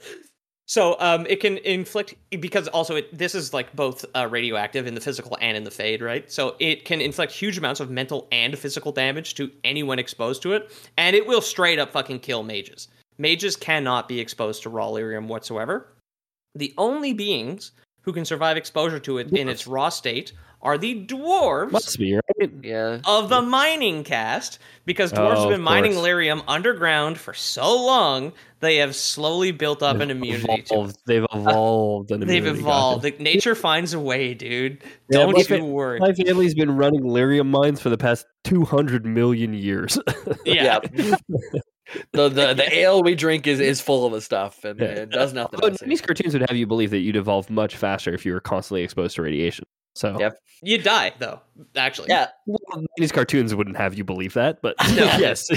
C: So it can inflict, because also this is like both radioactive in the physical and in the Fade, right? So it can inflict huge amounts of mental and physical damage to anyone exposed to it, and it will straight up fucking kill mages. Mages cannot be exposed to raw lyrium whatsoever. The only beings who can survive exposure to it in its raw state are the dwarves.
B: Must be, right?
C: Of the mining caste, because dwarves have been mining lyrium underground for so long, they have slowly built up an immunity to it.
B: They've evolved.
C: They've evolved. Nature finds a way, dude. Don't you worry.
B: My family's been running lyrium mines for the past 200 million years.
C: Yeah.
D: The ale we drink is full of the stuff, and it does nothing.
B: These cartoons would have you believe that you'd evolve much faster if you were constantly exposed to radiation. So
C: you'd die, though. Actually,
B: well, these cartoons wouldn't have you believe that, but yes,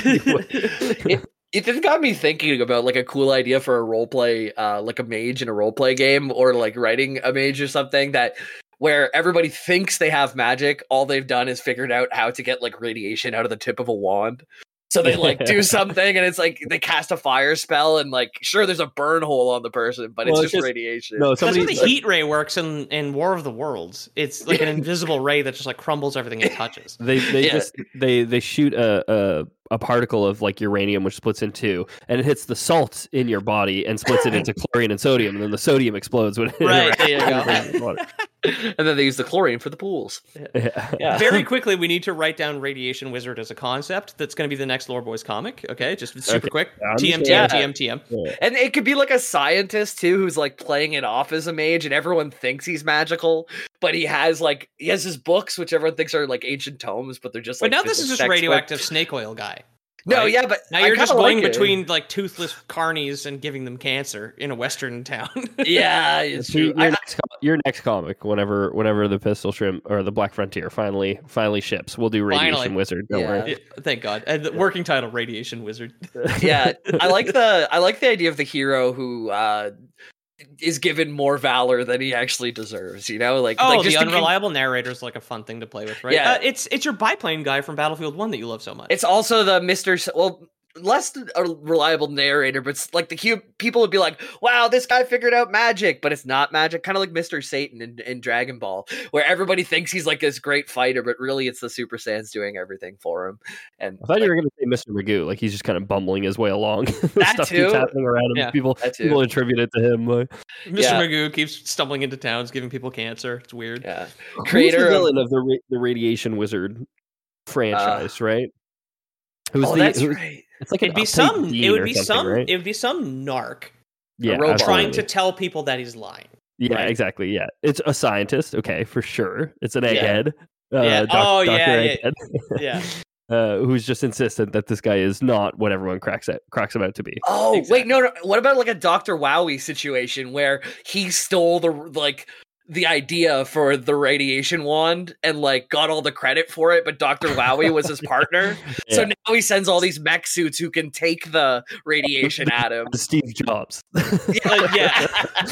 D: it just got me thinking about like a cool idea for a role play, like a mage in a role play game, or like writing a mage or something where everybody thinks they have magic. All they've done is figured out how to get like radiation out of the tip of a wand. So they like do something, and it's like they cast a fire spell, and like sure, there's a burn hole on the person, but it's just radiation.
C: No, that's how the heat ray works in War of the Worlds. It's like an invisible ray that just like crumbles everything it touches.
B: They shoot a particle of like uranium which splits in two, and it hits the salt in your body and splits it into chlorine and sodium, and then the sodium explodes when it
C: there you go.
D: And then they use the chlorine for the pools. Yeah.
C: Very quickly, we need to write down Radiation Wizard as a concept. That's going to be the next Lore Boys comic. Okay, just super quick. TM,
D: Yeah.
C: TM, TM, TM.
B: Yeah.
D: And it could be like a scientist too, who's like playing it off as a mage, and everyone thinks he's magical, but he has his books, which everyone thinks are like ancient tomes, but they're just.
C: But
D: like,
C: now this is
D: physics
C: just
D: textbook.
C: radioactive snake oil guy.
D: No,
C: right?
D: yeah, but
C: Now
D: I
C: you're just
D: kinda
C: going
D: like it.
C: between like toothless carnies and giving them cancer in a western town.
D: Yeah, it's true.
B: Your next comic, whenever the Pistol Shrimp or the Black Frontier finally ships, we'll do Radiation
C: Finally.
B: Wizard. Don't
D: Yeah.
B: worry.
C: Thank God. And the working title, Radiation Wizard.
D: Yeah, I like the idea of the hero who is given more valor than he actually deserves. You know,
C: The unreliable narrator is like a fun thing to play with, right?
D: Yeah.
C: It's your biplane guy from Battlefield 1 that you love so much.
D: It's also the less a reliable narrator, but it's like people would be like, wow, this guy figured out magic, but it's not magic. Kind of like Mr. Satan in Dragon Ball, where everybody thinks he's like this great fighter, but really it's the Super Saiyans doing everything for him. And
B: I thought you were going to say Mr. Magoo, like he's just kind of bumbling his way along.
D: That
B: Stuff
D: too.
B: keeps happening around him.
C: Yeah,
B: People attribute it to him. Like,
C: Mr.
D: Yeah.
C: Magoo keeps stumbling into towns, giving people cancer. It's weird.
D: yeah,
B: who's
D: creator
B: the
D: of
B: villain of the Radiation Wizard franchise, right?
D: that's right.
B: It's like
C: It'd be it would be some narc
B: yeah,
D: robot.
C: trying
B: absolutely.
C: to tell people that he's lying.
B: Yeah,
C: right?
B: exactly. Yeah, it's a scientist. Okay, for sure. It's an egghead.
C: Yeah.
B: Dr.
C: Yeah.
B: Egghead.
C: Yeah.
B: Who's just insistent that this guy is not what everyone cracks him out to be.
D: Oh,
C: Exactly.
D: wait, no. What about like a Dr. Wowie situation where he stole the idea for the radiation wand and like got all the credit for it, but Dr. Wowie was his partner. So
B: Yeah.
D: now he sends all these mech suits who can take the radiation at him.
B: Steve Jobs.
C: Yeah.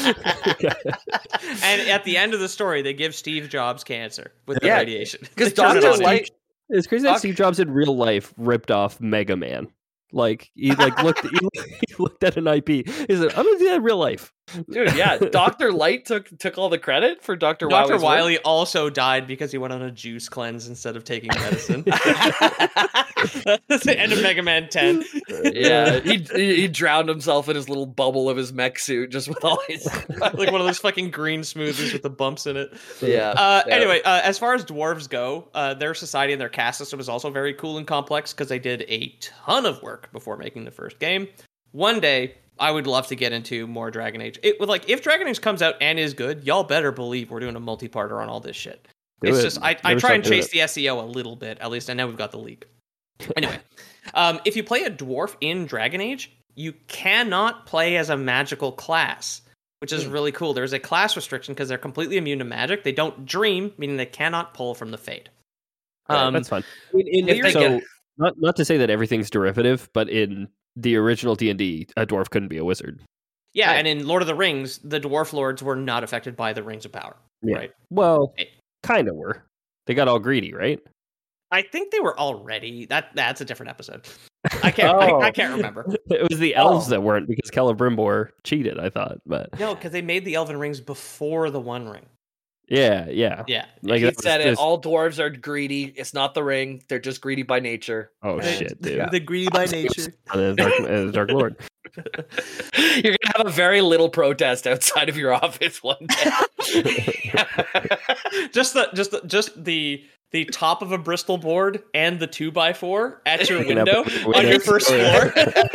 C: And at the end of the story, they give Steve Jobs cancer with the
D: Yeah,
C: radiation.
D: because
C: They turn it
D: Dr.
C: on him.
D: Light.
B: It's crazy that Steve Jobs in real life ripped off Mega Man. Like he looked at an IP. He said, "I'm gonna do that in real life."
D: Dude, yeah, Dr. Light took all the credit for Dr.
C: Dr.
D: Wowie's work.
C: Wiley also died because he went on a juice cleanse instead of taking medicine. That's the end of Mega Man 10.
D: Yeah, he drowned himself in his little bubble of his mech suit just with all his.
C: Like one of those fucking green smoothies with the bumps in it.
D: Yeah.
C: Anyway, as far as dwarves go, their society and their caste system is also very cool and complex because they did a ton of work before making the first game. One day, I would love to get into more Dragon Age. If Dragon Age comes out and is good, y'all better believe we're doing a multi-parter on all this shit. I try and chase the SEO a little bit, at least, and now we've got the leak. Anyway, if you play a dwarf in Dragon Age, you cannot play as a magical class, which is really cool. There's a class restriction because they're completely immune to magic. They don't dream, meaning they cannot pull from the Fade.
B: That's fun. Not to say that everything's derivative, but in the original D&D, a dwarf couldn't be a wizard.
C: Yeah, and in Lord of the Rings, the dwarf lords were not affected by the Rings of Power.
B: Yeah.
C: Right?
B: Well, kind of were. They got all greedy, right?
C: I think they were already. That's a different episode. I can't remember.
B: It was the elves that weren't because Celebrimbor cheated, I thought. But
C: No, because they made the Elven Rings before the One Ring.
B: yeah. Like,
D: He said it. All dwarves are greedy. It's not the ring. They're just greedy by nature.
B: Oh shit, dude!
C: The greedy by nature.
B: The Dark Lord.
D: You're gonna have a very little protest outside of your office one day.
C: just the top of a Bristol board and the 2x4 at your window on your first floor.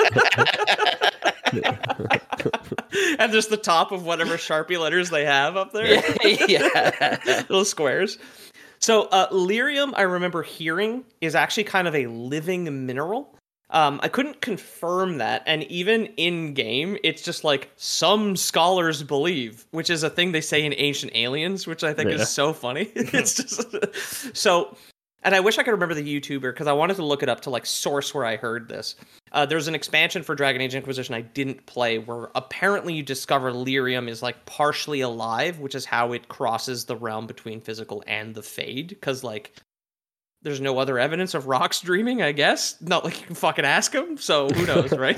C: And just the top of whatever Sharpie letters they have up there.
D: Yeah.
C: Little squares. So lyrium, I remember hearing, is actually kind of a living mineral. I couldn't confirm that, and even in-game, it's just like, some scholars believe, which is a thing they say in Ancient Aliens, which I think is so funny. It's just... So... And I wish I could remember the YouTuber, because I wanted to look it up to, like, source where I heard this. There's an expansion for Dragon Age Inquisition I didn't play, where apparently you discover lyrium is, like, partially alive, which is how it crosses the realm between physical and the Fade, because, like, there's no other evidence of rocks dreaming, I guess. Not like you can fucking ask them, so who knows, right?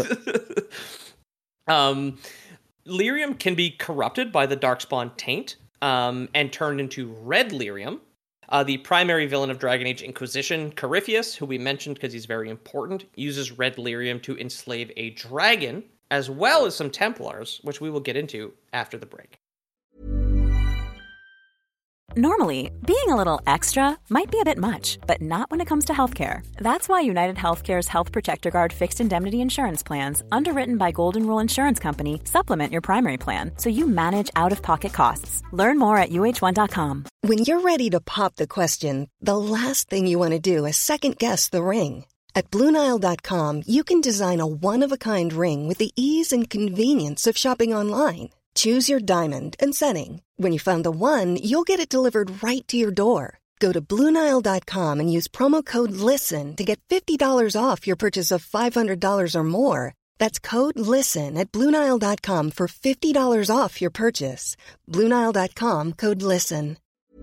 C: Lyrium can be corrupted by the Darkspawn taint, and turned into red lyrium. The primary villain of Dragon Age Inquisition, Corypheus, who we mentioned because he's very important, uses red lyrium to enslave a dragon, as well as some Templars, which we will get into after the break.
E: Normally, being a little extra might be a bit much, but not when it comes to healthcare. That's why United Healthcare's Health Protector Guard fixed indemnity insurance plans, underwritten by Golden Rule Insurance Company, supplement your primary plan so you manage out-of-pocket costs. Learn more at uh1.com.
F: When you're ready to pop the question, the last thing you want to do is second-guess the ring. At BlueNile.com, you can design a one-of-a-kind ring with the ease and convenience of shopping online. Choose your diamond and setting. When you find the one, you'll get it delivered right to your door. Go to BlueNile.com and use promo code LISTEN to get $50 off your purchase of $500 or more. That's code LISTEN at BlueNile.com for $50 off your purchase. BlueNile.com, code LISTEN.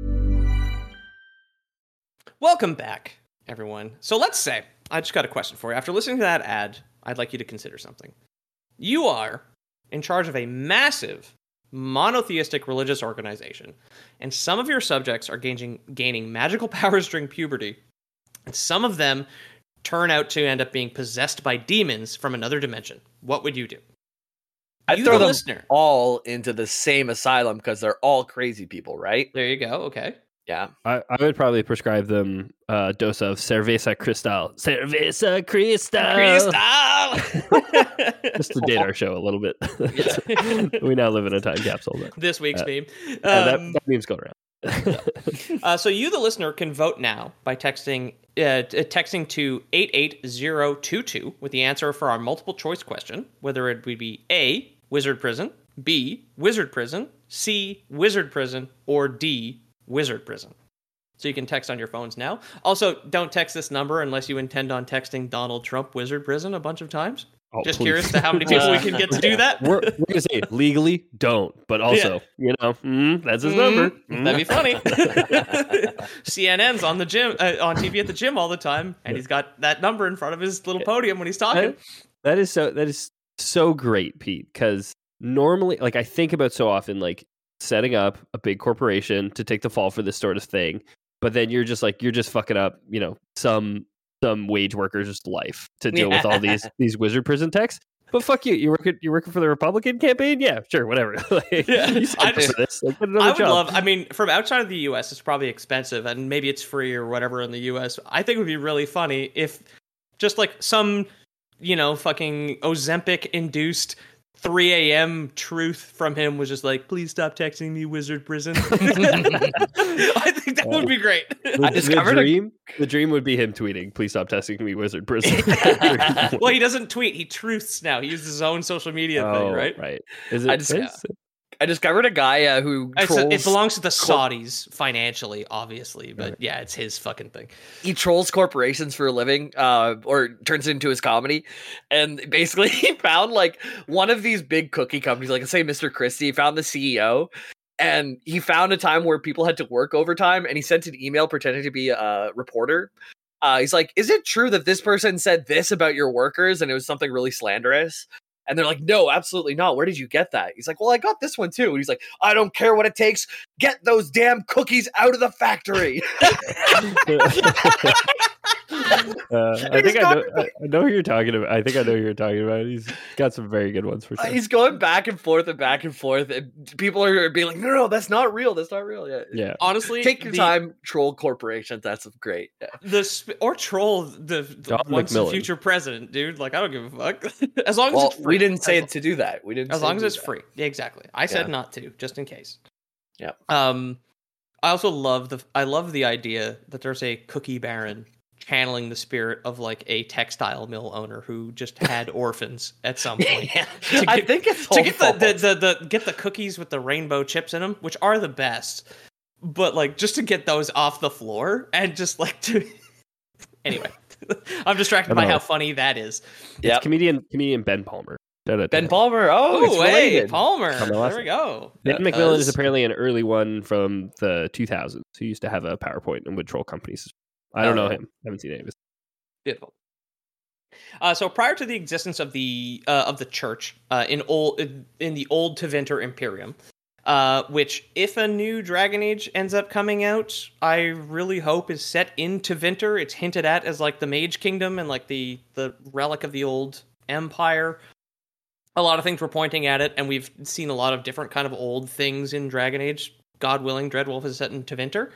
C: Welcome back, everyone. So let's say, I just got a question for you. After listening to that ad, I'd like you to consider something. You are in charge of a massive monotheistic religious organization, and some of your subjects are gaining magical powers during puberty, and some of them turn out to end up being possessed by demons from another dimension. What would you do?
D: I'd throw them all into the same asylum because they're all crazy people, right?
C: There you go. Okay.
D: Yeah.
B: I would probably prescribe them a dose of Cerveza Cristal. Cerveza Cristal! Just to date our show a little bit. We now live in a time capsule.
C: This week's meme.
B: That meme's going around.
C: So you, the listener, can vote now by texting to 88022 with the answer for our multiple choice question, whether it would be A, Wizard Prison, B, Wizard Prison, C, Wizard Prison, or D, Wizard Prison. So you can text on your phones now. Also, don't text this number unless you intend on texting Donald Trump Wizard Prison a bunch of times.
B: Oh,
C: just
B: please.
C: curious to how many people we can get to do that.
B: We're going to say legally don't, but also, that's his number.
C: That'd be funny. CNN's on the gym, on TV at the gym all the time, and he's got that number in front of his little podium when he's talking.
B: That is so great, Pete, because normally, like, I think about so often, like, setting up a big corporation to take the fall for this sort of thing, but then you're just fucking up, some wage worker's life to deal with all these Wizard Prison texts. But fuck you, you're working for the Republican campaign? Yeah, sure, whatever.
C: I mean, from outside of the US, it's probably expensive, and maybe it's free or whatever in the US. I think it would be really funny if just like some, fucking Ozempic induced 3 a.m. truth from him was just like, please stop texting me Wizard Prison. I think that would be great.
B: The dream would be him tweeting, please stop texting me Wizard Prison.
C: Well, he doesn't tweet, he truths now. He uses his own social media thing, right?
B: Right. Is it?
D: I discovered a guy who trolls...
C: It belongs to the Saudis financially, obviously, but yeah, it's his fucking thing.
D: He trolls corporations for a living, or turns it into his comedy. And basically, he found like one of these big cookie companies, like say Mr. Christie, he found the CEO, and he found a time where people had to work overtime, and he sent an email pretending to be a reporter. He's like, is it true that this person said this about your workers? And it was something really slanderous. And they're like, no, absolutely not. Where did you get that? He's like, well, I got this one too. And he's like, I don't care what it takes. Get those damn cookies out of the factory.
B: I know who you're talking about. I think I know who you're talking about. He's got some very good ones for sure.
D: He's going back and forth and back and forth. And people are being like, no, that's not real. That's not real.
B: Yeah.
C: Honestly,
D: take your time, troll corporations. That's great. Yeah.
C: Or troll the once and future president, dude. Like, I don't give a fuck. As long as it's free.
D: We didn't say to do that. We didn't.
C: As long as it's free. Yeah, exactly. I said not to, just in case.
D: Yeah.
C: I also love the idea that there's a cookie baron channeling the spirit of like a textile mill owner who just had orphans at some point.
D: I think it's
C: to get the cookies with the rainbow chips in them, which are the best, but like just to get those off the floor and just like to. Anyway, I'm distracted by how funny that is.
B: Yeah, comedian Ben Palmer.
D: Ben Palmer. Oh,
C: hey, Palmer. There we go.
B: Ben McMillan is apparently an early one from the 2000s who used to have a PowerPoint and would troll companies. I don't know him. I haven't seen any of his.
C: Beautiful. So prior to the existence of the church in the old Tevinter Imperium, which if a new Dragon Age ends up coming out, I really hope is set in Tevinter. It's hinted at as like the Mage Kingdom and like the relic of the old Empire. A lot of things were pointing at it, and we've seen a lot of different kind of old things in Dragon Age God willing, Dreadwolf is set in Tevinter.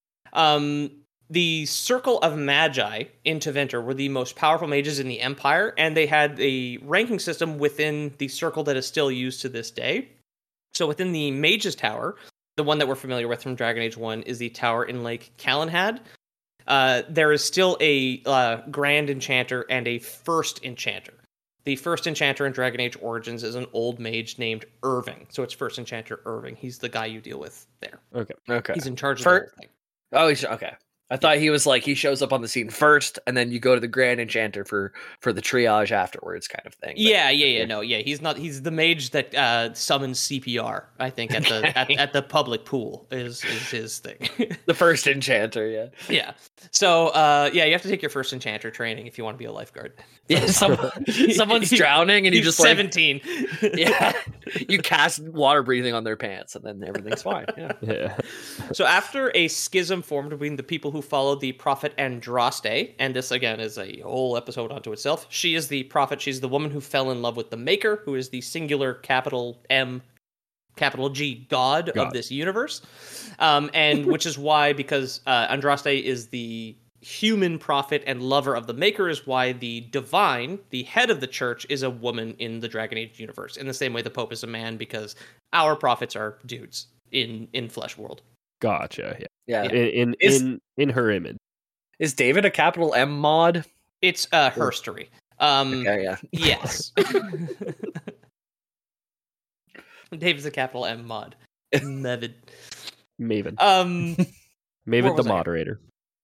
C: The Circle of Magi in Tevinter were the most powerful mages in the Empire, and they had a ranking system within the circle that is still used to this day. So within the Mages Tower, the one that we're familiar with from Dragon Age 1 is the tower in Lake Calenhad. There is still a Grand Enchanter and a First Enchanter. The First Enchanter in Dragon Age Origins is an old mage named Irving. So it's First Enchanter Irving. He's the guy you deal with there.
D: Okay.
C: He's in charge of the whole thing.
D: Oh, okay. I thought he was like, he shows up on the scene first, and then you go to the Grand Enchanter for the triage afterwards, kind of thing. But,
C: Yeah. He's not. He's the mage that summons CPR. I think at the at the public pool is his thing.
D: The First Enchanter, yeah.
C: Yeah. So you have to take your First Enchanter training if you want to be a lifeguard.
D: Yeah, someone's drowning, and you just
C: 17.
D: Yeah, you cast water breathing on their pants, and then everything's fine.
B: Yeah.
C: So after a schism formed between the people who followed the prophet Andraste, and this again is a whole episode unto itself. She is the prophet. She's the woman who fell in love with the Maker, who is the singular capital M, capital G God. Of this universe, and which is why, because Andraste is the human prophet and lover of the Maker, is why the divine, the head of the church, is a woman in the Dragon Age universe. In the same way, the Pope is a man, because our prophets are dudes in Flesh World.
B: Gotcha.
D: Yeah.
B: In her image.
D: Is David a capital M mod?
C: It's herstory.
D: Okay, yeah.
C: Yes. David's a capital M mod. Maven.
B: Maven the moderator.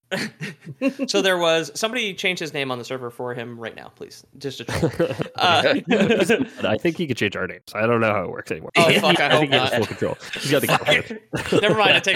C: So there was somebody changed his name on the server for him right now, please. Just a troll.
B: I think he could change our names. I don't know how it works anymore.
C: Oh, fuck, I hope
B: think he has
C: not.
B: full control. He's got the control.
C: Never mind, I take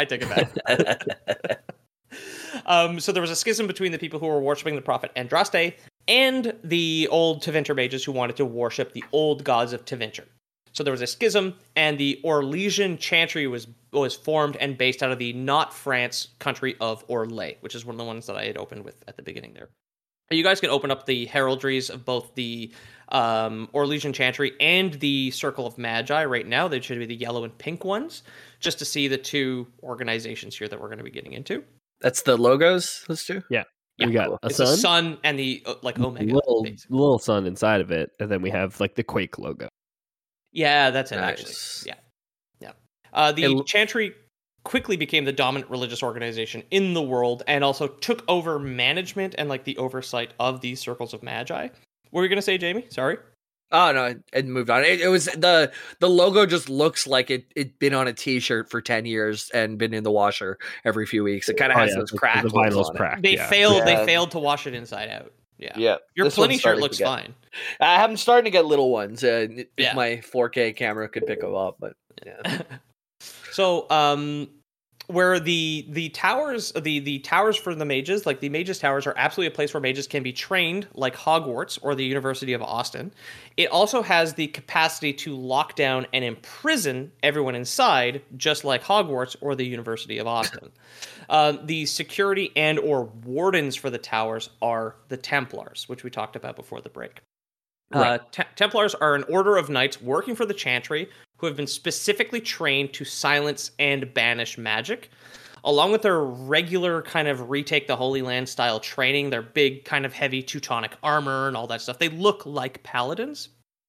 C: it back. So there was a schism between the people who were worshipping the prophet Andraste and the old Tevinter mages who wanted to worship the old gods of Tevinter. So there was a schism, and the Orlesian Chantry was formed and based out of the not France country of Orlais, which is one of the ones that I had opened with at the beginning there. You guys can open up the heraldries of both the Orlesian Chantry and the Circle of Magi right now. They should be the yellow and pink ones, just to see the two organizations here that we're going to be getting into.
D: That's the logos, those two?
B: Yeah. We got
C: It's a sun and the Omega.
B: Little sun inside of it, and then we have like the Quake logo.
C: Yeah, that's it,
D: Nice.
C: actually. Yeah. The Chantry quickly became the dominant religious organization in the world, and also took over management and like the oversight of these circles of magi. What were you going to say, Jamie? Sorry.
D: Oh no, it moved on. It was the logo just looks like it'd been on a T-shirt for 10 years and been in the washer every few weeks. It kind of has those cracks.
B: The vinyl's cracked.
C: They failed. They failed to wash it inside out. Yeah. Your
D: This
C: Pliny
D: one's
C: shirt
D: starting
C: looks
D: to get-
C: fine.
D: I'm starting to get little ones. If
C: Yeah.
D: my 4K camera could pick them up, but yeah.
C: So, where the towers, the towers for the mages, like the mages towers, are absolutely a place where mages can be trained, like Hogwarts or the University of Austin. It also has the capacity to lock down and imprison everyone inside, just like Hogwarts or the University of Austin. The security and or wardens for the towers are the Templars, which we talked about before the break.
B: Right.
C: Templars are an order of knights working for the Chantry who have been specifically trained to silence and banish magic. Along with their regular kind of retake the Holy Land style training, their big kind of heavy Teutonic armor and all that stuff, they look like paladins.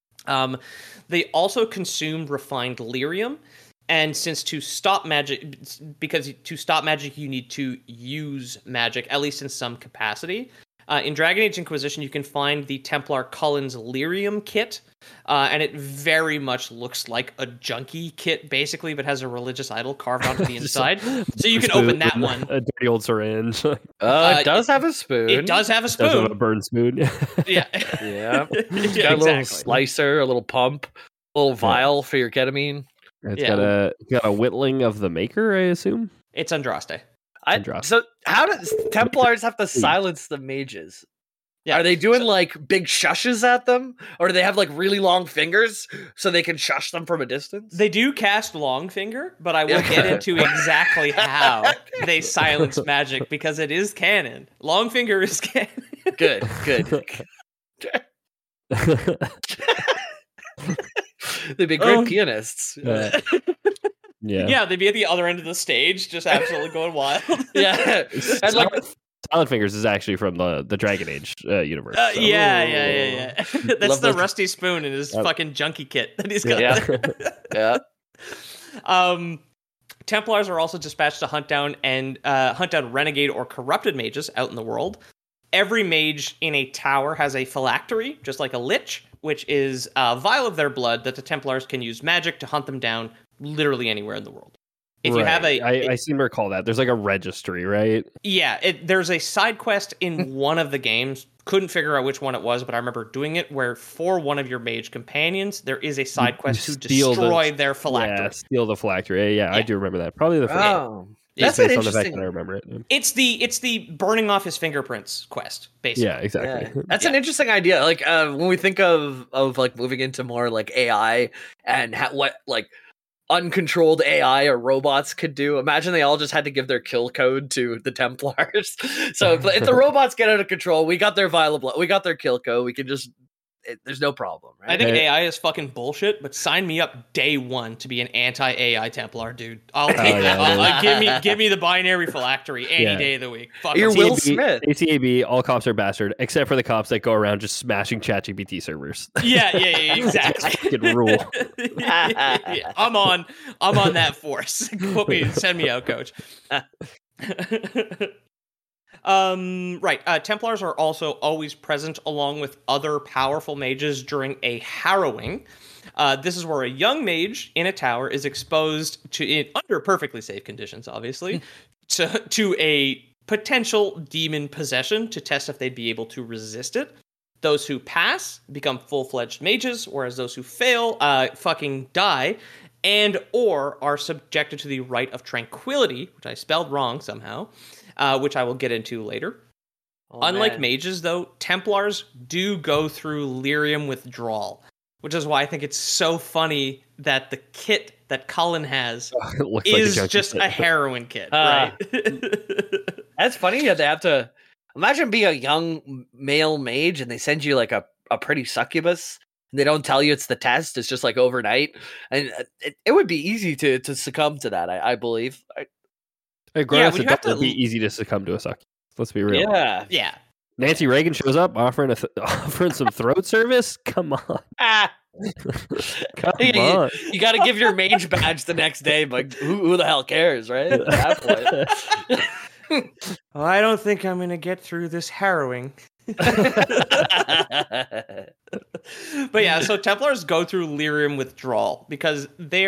C: They also consume refined lyrium. And since to stop magic you need to use magic, at least in some capacity. In Dragon Age Inquisition, you can find the Templar Cullen's Lyrium kit, and it very much looks like a junkie kit, basically, but has a religious idol carved onto the inside. So you can open that one.
B: A dirty old syringe.
D: It does have a spoon.
C: It does have a
B: Does have a
C: spoon.
B: burn spoon.
C: Yeah.
D: Yeah. It's
C: Yeah,
D: got a little
C: exactly.
D: slicer, a little pump, a little vial for your ketamine.
B: It's got a whittling of the Maker, I assume.
C: It's Andraste.
B: Andraste.
D: So how does Templars have to silence the mages?
C: Yeah.
D: Are they doing like big shushes at them? Or do they have like really long fingers so they can shush them from a distance?
C: They do cast Longfinger, but I will get into exactly how they silence magic, because it is canon. Longfinger is canon.
D: Good. They'd be great pianists.
C: Yeah, they'd be at the other end of the stage, just absolutely going wild.
D: Yeah, and like
B: Silent Fingers is actually from the Dragon Age universe. So.
C: Yeah. That's
D: Love
C: the
D: those-
C: Rusty Spoon in his fucking junkie kit that he's got.
D: Yeah.
C: Yeah. Templars are also dispatched to hunt down renegade or corrupted mages out in the world. Every mage in a tower has a phylactery, just like a lich, which is a vial of their blood that the Templars can use magic to hunt them down literally anywhere in the world. If you have
B: I seem to recall that there's like a registry, right?
C: Yeah, there's a side quest in one of the games. Couldn't figure out which one it was, but I remember doing it where for one of your mage companions, there is a side quest to destroy their phylactery.
B: Yeah, steal the phylactery. Yeah, I do remember that. Probably the first.
D: Oh, that's
B: based
D: an
B: on the fact
D: interesting.
B: that I remember it.
C: It's the burning off his fingerprints quest, basically.
B: Yeah, exactly.
D: Yeah. That's an interesting idea. Like when we think of like moving into more like AI and what like uncontrolled AI or robots could do. Imagine they all just had to give their kill code to the Templars. So if the robots get out of control, we got their vial of blood, we got their kill code. We can just there's no problem, right?
C: I think AI is fucking bullshit, but sign me up day one to be an anti-AI Templar, dude. I'll take that. Give me the binary phylactery any day of the week. Fuck
D: You're
C: them.
D: Will Smith.
B: ACAB, all cops are bastard, except for the cops that go around just smashing ChatGPT servers.
C: Yeah, exactly.
B: Fucking rule.
C: Yeah, I'm on that force. Send me out, coach. Templars are also always present along with other powerful mages during a harrowing. This is where a young mage in a tower is exposed to, under perfectly safe conditions, obviously, to a potential demon possession to test if they'd be able to resist it. Those who pass become full-fledged mages, whereas those who fail fucking die and or are subjected to the Rite of Tranquility, which I spelled wrong somehow, which I will get into later. Unlike mages, though, Templars do go through lyrium withdrawal, which is why I think it's so funny that the kit that Cullen has is like just a heroin kit, right?
D: That's funny that they have to imagine being a young male mage and they send you like a pretty succubus. And they don't tell you it's the test. It's just like overnight. And it would be easy to succumb to that, I believe.
B: Grown-ups would be easy to succumb to a suck. Let's be real.
C: Yeah.
B: Nancy Reagan shows up offering some throat service. Come on. Come on.
D: You got to give your mage badge the next day, but who the hell cares, right? At that point.
C: Well, I don't think I'm going to get through this harrowing. But yeah, so Templars go through lyrium withdrawal because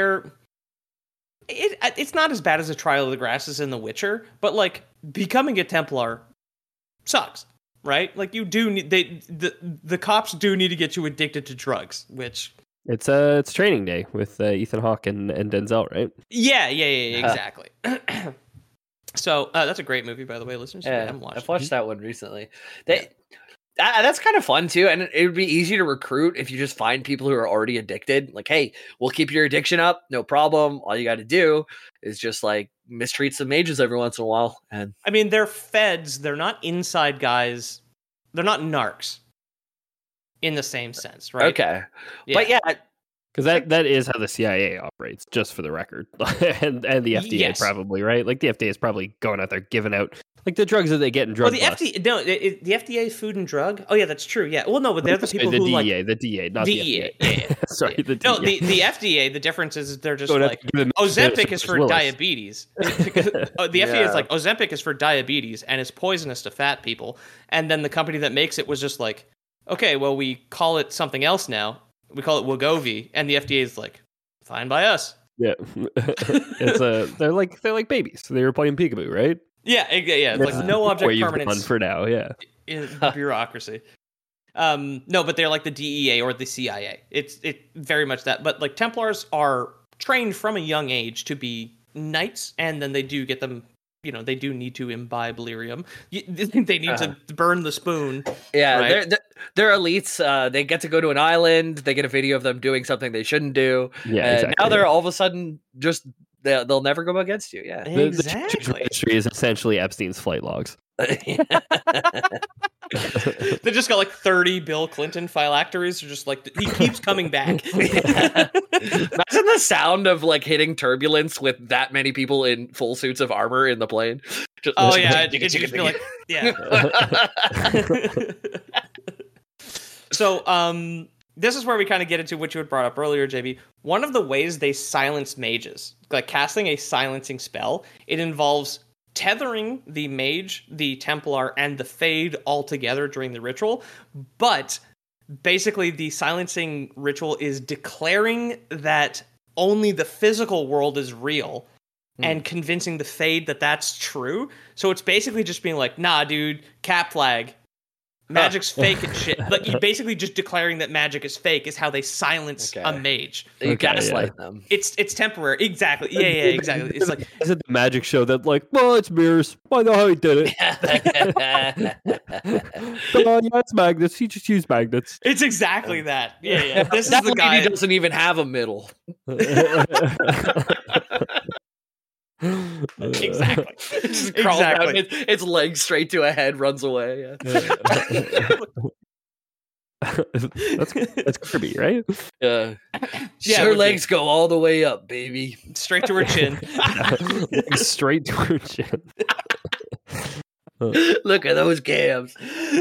C: it's not as bad as a Trial of the Grasses in The Witcher, but like becoming a Templar sucks, right? Like you do need the cops do need to get you addicted to drugs, which
B: it's Training Day with Ethan Hawke and Denzel, right?
C: Yeah, exactly. So that's a great movie, by the way, listeners.
D: Yeah,
C: I've
D: watched that one recently. That's kind of fun too, and it would be easy to recruit if you just find people who are already addicted. Like, hey, we'll keep your addiction up, no problem. All you got to do is just like mistreat some mages every once in a while. And
C: I mean, they're feds. They're not inside guys. They're not narcs in the same sense, right?
D: Okay, but yeah.
B: Because that is how the CIA operates, just for the record, and the FDA probably, right? Like the FDA is probably going out there giving out like the drugs that they get in drug busts.
C: The FDA Food and Drug. Oh yeah, that's true. Yeah. Well, no, but they're the people who
B: DEA, the DEA, not
C: DEA.
B: the FDA.
C: Yeah.
B: Sorry, the DEA.
C: No, the FDA. The difference is they're just like Ozempic is for diabetes. The FDA is like Ozempic is for diabetes and it's poisonous to fat people. And then the company that makes it was just like, okay, well we call it something else now. We call it Wegovy, and the FDA is like, fine by us.
B: Yeah, they're like babies. They were playing peekaboo, right?
C: Yeah. It's like no object permanence
B: for now. Yeah,
C: in bureaucracy. No, but they're like the DEA or the CIA. It's very much that. But like Templars are trained from a young age to be knights, and then they do get them. You know, they do need to imbibe lyrium. They need to burn the spoon.
D: Yeah,
C: right?
D: they're elites. They get to go to an island. They get a video of them doing something they shouldn't do.
B: Yeah, exactly.
D: Now they're all of a sudden just they'll never go against you. Yeah,
C: exactly.
B: The registry is essentially Epstein's flight logs.
C: They just got like 30 Bill Clinton phylacteries. They're just like he keeps coming back.
D: Imagine the sound of like hitting turbulence with that many people in full suits of armor in the plane? Just,
C: Oh yeah, it'd just be like, yeah. So this is where we kind of get into what you had brought up earlier, JB. One of the ways they silence mages, like casting a silencing spell, it involves tethering the mage, the Templar, and the Fade all together during the ritual. But basically, the silencing ritual is declaring that only the physical world is real and convincing the Fade that that's true. So it's basically just being like, nah, dude, cap flag. Magic's fake and shit. Like, you basically just declaring that magic is fake is how they silence a mage.
D: You gaslight them.
C: It's temporary. Exactly. Yeah, exactly. It's like,
B: is it the magic show that like, well, it's mirrors. I know how he did it. Yeah, it's magnets. He just used magnets.
C: it's exactly that. Yeah. This is the guy.
D: He doesn't even have a middle.
C: Exactly.
D: It just crawls down, its legs straight to a head, runs away.
B: That's Kirby, right?
D: Yeah, her legs go all the way up, baby.
C: Straight to her chin.
B: Straight to her chin.
D: Look at those cams.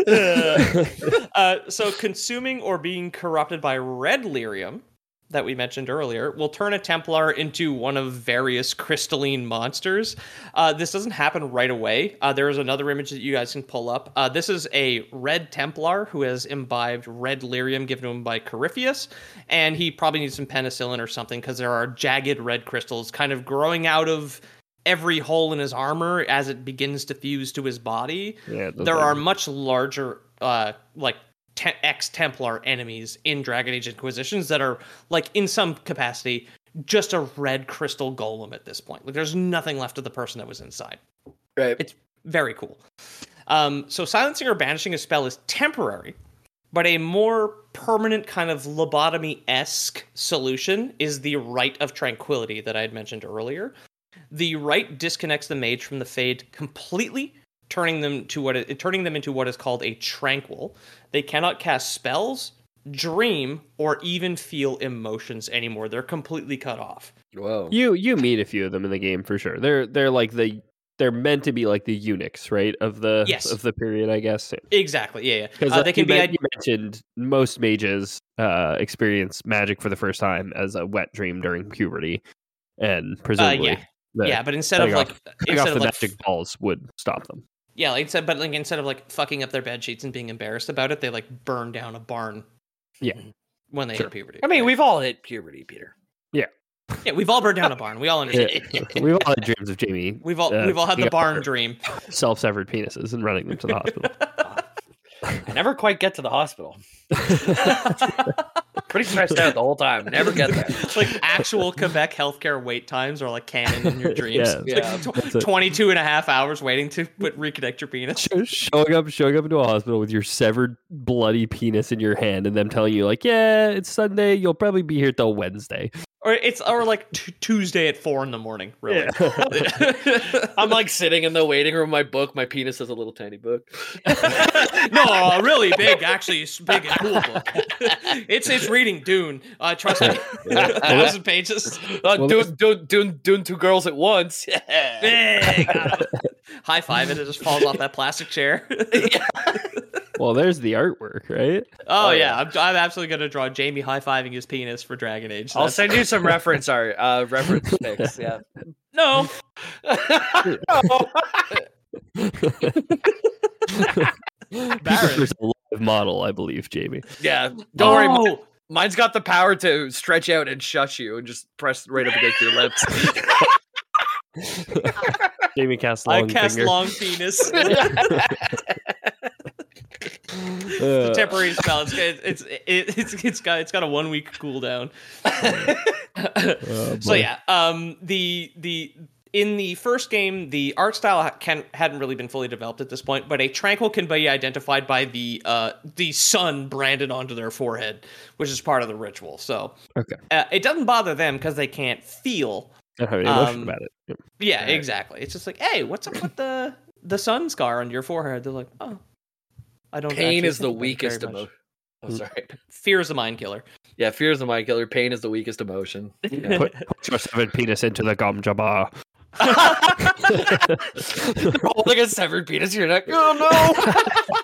C: So consuming or being corrupted by red lyrium that we mentioned earlier will turn a Templar into one of various crystalline monsters. This doesn't happen right away. There is another image that you guys can pull up. This is a red Templar who has imbibed red lyrium given to him by Corypheus, and he probably needs some penicillin or something because there are jagged red crystals kind of growing out of every hole in his armor as it begins to fuse to his body. Yeah, there are much larger, ex-Templar enemies in Dragon Age Inquisitions that are, like, in some capacity, just a red crystal golem at this point. Like, there's nothing left of the person that was inside.
D: Right.
C: It's very cool. So silencing or banishing a spell is temporary, but a more permanent kind of lobotomy-esque solution is the Rite of Tranquility that I had mentioned earlier. The Rite disconnects the mage from the Fade completely, turning them into what is called a tranquil. They cannot cast spells, dream, or even feel emotions anymore. They're completely cut off.
D: Whoa.
B: You meet a few of them in the game for sure. They're like they're meant to be like the eunuchs, right? Of the period, I guess.
C: Exactly. Yeah.
B: Because they can be. You mentioned most mages experience magic for the first time as a wet dream during puberty, and presumably,
C: but instead of
B: magic balls would stop them.
C: Yeah, instead of like fucking up their bed sheets and being embarrassed about it, they like burn down a barn.
B: Yeah,
C: when they hit puberty.
D: I mean, we've all hit puberty, Peter.
B: Yeah,
C: yeah, we've all burned down a barn. We all understand.
B: We've all had dreams of Jamie.
C: We've all had the barn dream.
B: Self-severed penises and running them to the hospital.
D: I never quite get to the hospital. Pretty stressed out the whole time. Never get there.
C: Like actual Quebec healthcare wait times are like canon in your dreams.
B: Yeah.
C: Like 22 and a half hours waiting to reconnect your penis.
B: Showing up into a hospital with your severed bloody penis in your hand and them telling you like, yeah, it's Sunday. You'll probably be here till Wednesday.
C: Or like Tuesday at 4 a.m. Really?
D: Yeah. I'm like sitting in the waiting room. My penis is a little tiny book.
C: No, a really big, actually big and cool book. It's reading Dune. Trust me, 1,000 pages.
D: Dune, 2 girls at once.
C: High five it just falls off that plastic chair.
B: Well, there's the artwork, right?
C: Oh yeah. I'm absolutely gonna draw Jamie high fiving his penis for Dragon Age.
D: I'll send you some reference art, reference pics. Yeah.
C: No.
B: There's a live model, I believe, Jamie.
D: Yeah. Don't worry. Mine's got the power to stretch out and shush you and just press right up against your lips.
B: Jamie casts long finger.
C: I cast long penis. It's a temporary spell. It's got a 1 week cooldown. So yeah, in the first game, the art style hadn't really been fully developed at this point, but a tranquil can be identified by the sun branded onto their forehead, which is part of the ritual. So it doesn't bother them because they can't feel.
B: I don't have any emotion about it. Yep.
C: Yeah, exactly. It's just like, hey, what's up with the sun scar on your forehead? They're like, oh, I don't.
D: Pain is the weakest emotion. Oh, sorry.
C: Fear is the mind killer.
D: Yeah, fear is the mind killer. Pain is the weakest emotion. Yeah.
B: Put your 7 penis into the gomja bar.
D: They're holding a severed penis. You're like, oh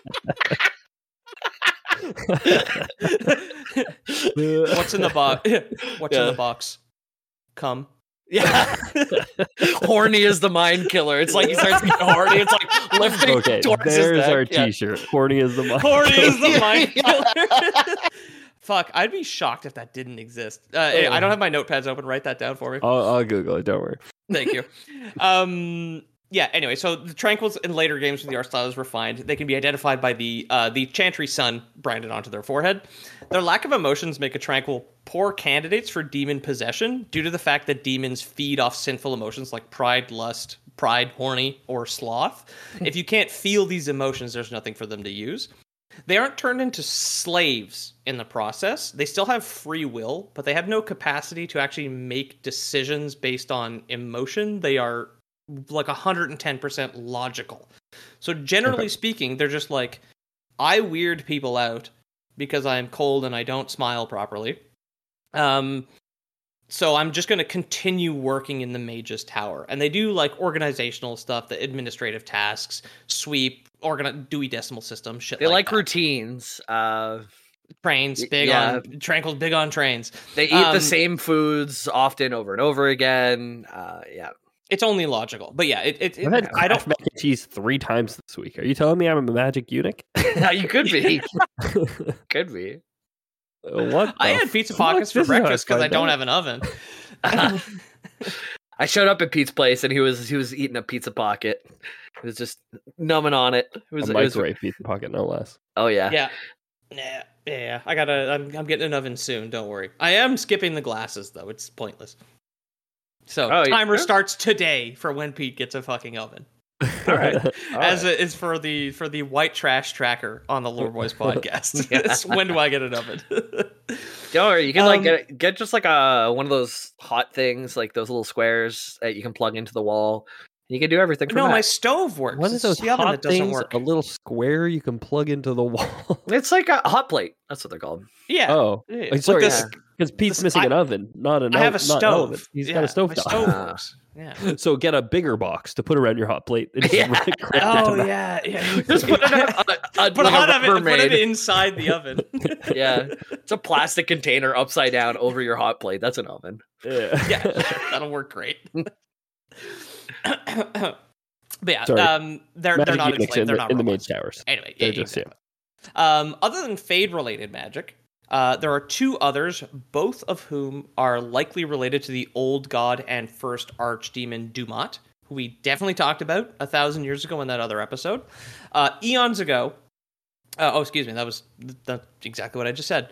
D: no.
C: What's in the box? What's in the box? Come.
D: Yeah. Horny is the mind killer. It's like he starts getting horny. It's like lifting
B: Okay,
D: towards his
B: there's
D: neck.
B: our
D: Yeah.
B: t-shirt. Horny is the mind.
C: Horny
B: killer.
C: is the mind killer. Fuck, I'd be shocked if that didn't exist. Hey, I don't have my notepads open. Write that down for me.
B: I'll Google it. Don't worry.
C: Thank you. Yeah, anyway, so the Tranquils in later games with the art style is refined. They can be identified by the Chantry sun branded onto their forehead. Their lack of emotions make a Tranquil poor candidates for demon possession due to the fact that demons feed off sinful emotions like pride, lust, horny, or sloth. If you can't feel these emotions, there's nothing for them to use. They aren't turned into slaves in the process. They still have free will, but they have no capacity to actually make decisions based on emotion. They are like 110% logical. So generally speaking, they're just like, I weird people out because I'm cold and I don't smile properly. So I'm just going to continue working in the Mage's Tower. And they do like organizational stuff, the administrative tasks, sweep, Dewey Decimal System, shit
D: They like
C: that.
D: routines.
C: Trains, big on Tranquil's big on trains.
D: They eat the same foods often over and over again. Yeah.
C: It's only logical. But yeah,
B: I've had
C: I don't
B: Kraft mac and cheese 3 times this week. Are you telling me I'm a magic eunuch?
D: You could be. Could be.
B: What?
C: I had pizza pockets for breakfast because I don't have an oven.
D: I showed up at Pete's place and he was eating a pizza pocket. He was just numbing on it. It was
B: a microwave pizza pocket, no less.
D: Oh yeah.
C: Yeah. I'm getting an oven soon. Don't worry. I am skipping the glasses though. It's pointless. So timer starts today for when Pete gets a fucking oven.
D: All right.
C: As it is for the white trash tracker on the Lore Boys podcast. It's when do I get an oven?
D: Don't worry, you can like get just like one of those hot things, like those little squares that you can plug into the wall. You can do everything from that.
C: My stove works.
B: What is those
C: the oven
B: hot
C: that doesn't
B: things?
C: work.
B: A little square you can plug into the wall.
D: It's like a hot plate. That's what they're called.
C: Yeah.
B: Oh,
C: Yeah.
B: sorry.
C: With this-
B: Because Pete's missing an oven, not an.
C: I have a
B: not
C: stove.
B: Oven. He's got a stove
C: my
B: top.
C: stove works. Yeah.
B: So get a bigger box to put around your hot plate. And just crank it to the-
C: yeah.
D: Just put it on
C: Put a hot oven. Put
D: Rubbermaid.
C: it inside the oven.
D: Yeah, it's a plastic container upside down over your hot plate. That's an oven.
C: Yeah, that'll work great. But yeah,
B: Sorry.
C: they're
B: Magic
C: not
B: eunuchs
C: enslaved. They're not
B: in the
C: robots.
B: Mage Towers.
C: Anyway,
B: They're
C: yeah,
B: just
C: exactly. Other than Fade-related magic, there are 2 others, both of whom are likely related to the old god and first archdemon Dumat, who we definitely talked about 1,000 years ago in that other episode. Eons ago, excuse me, that's exactly what I just said.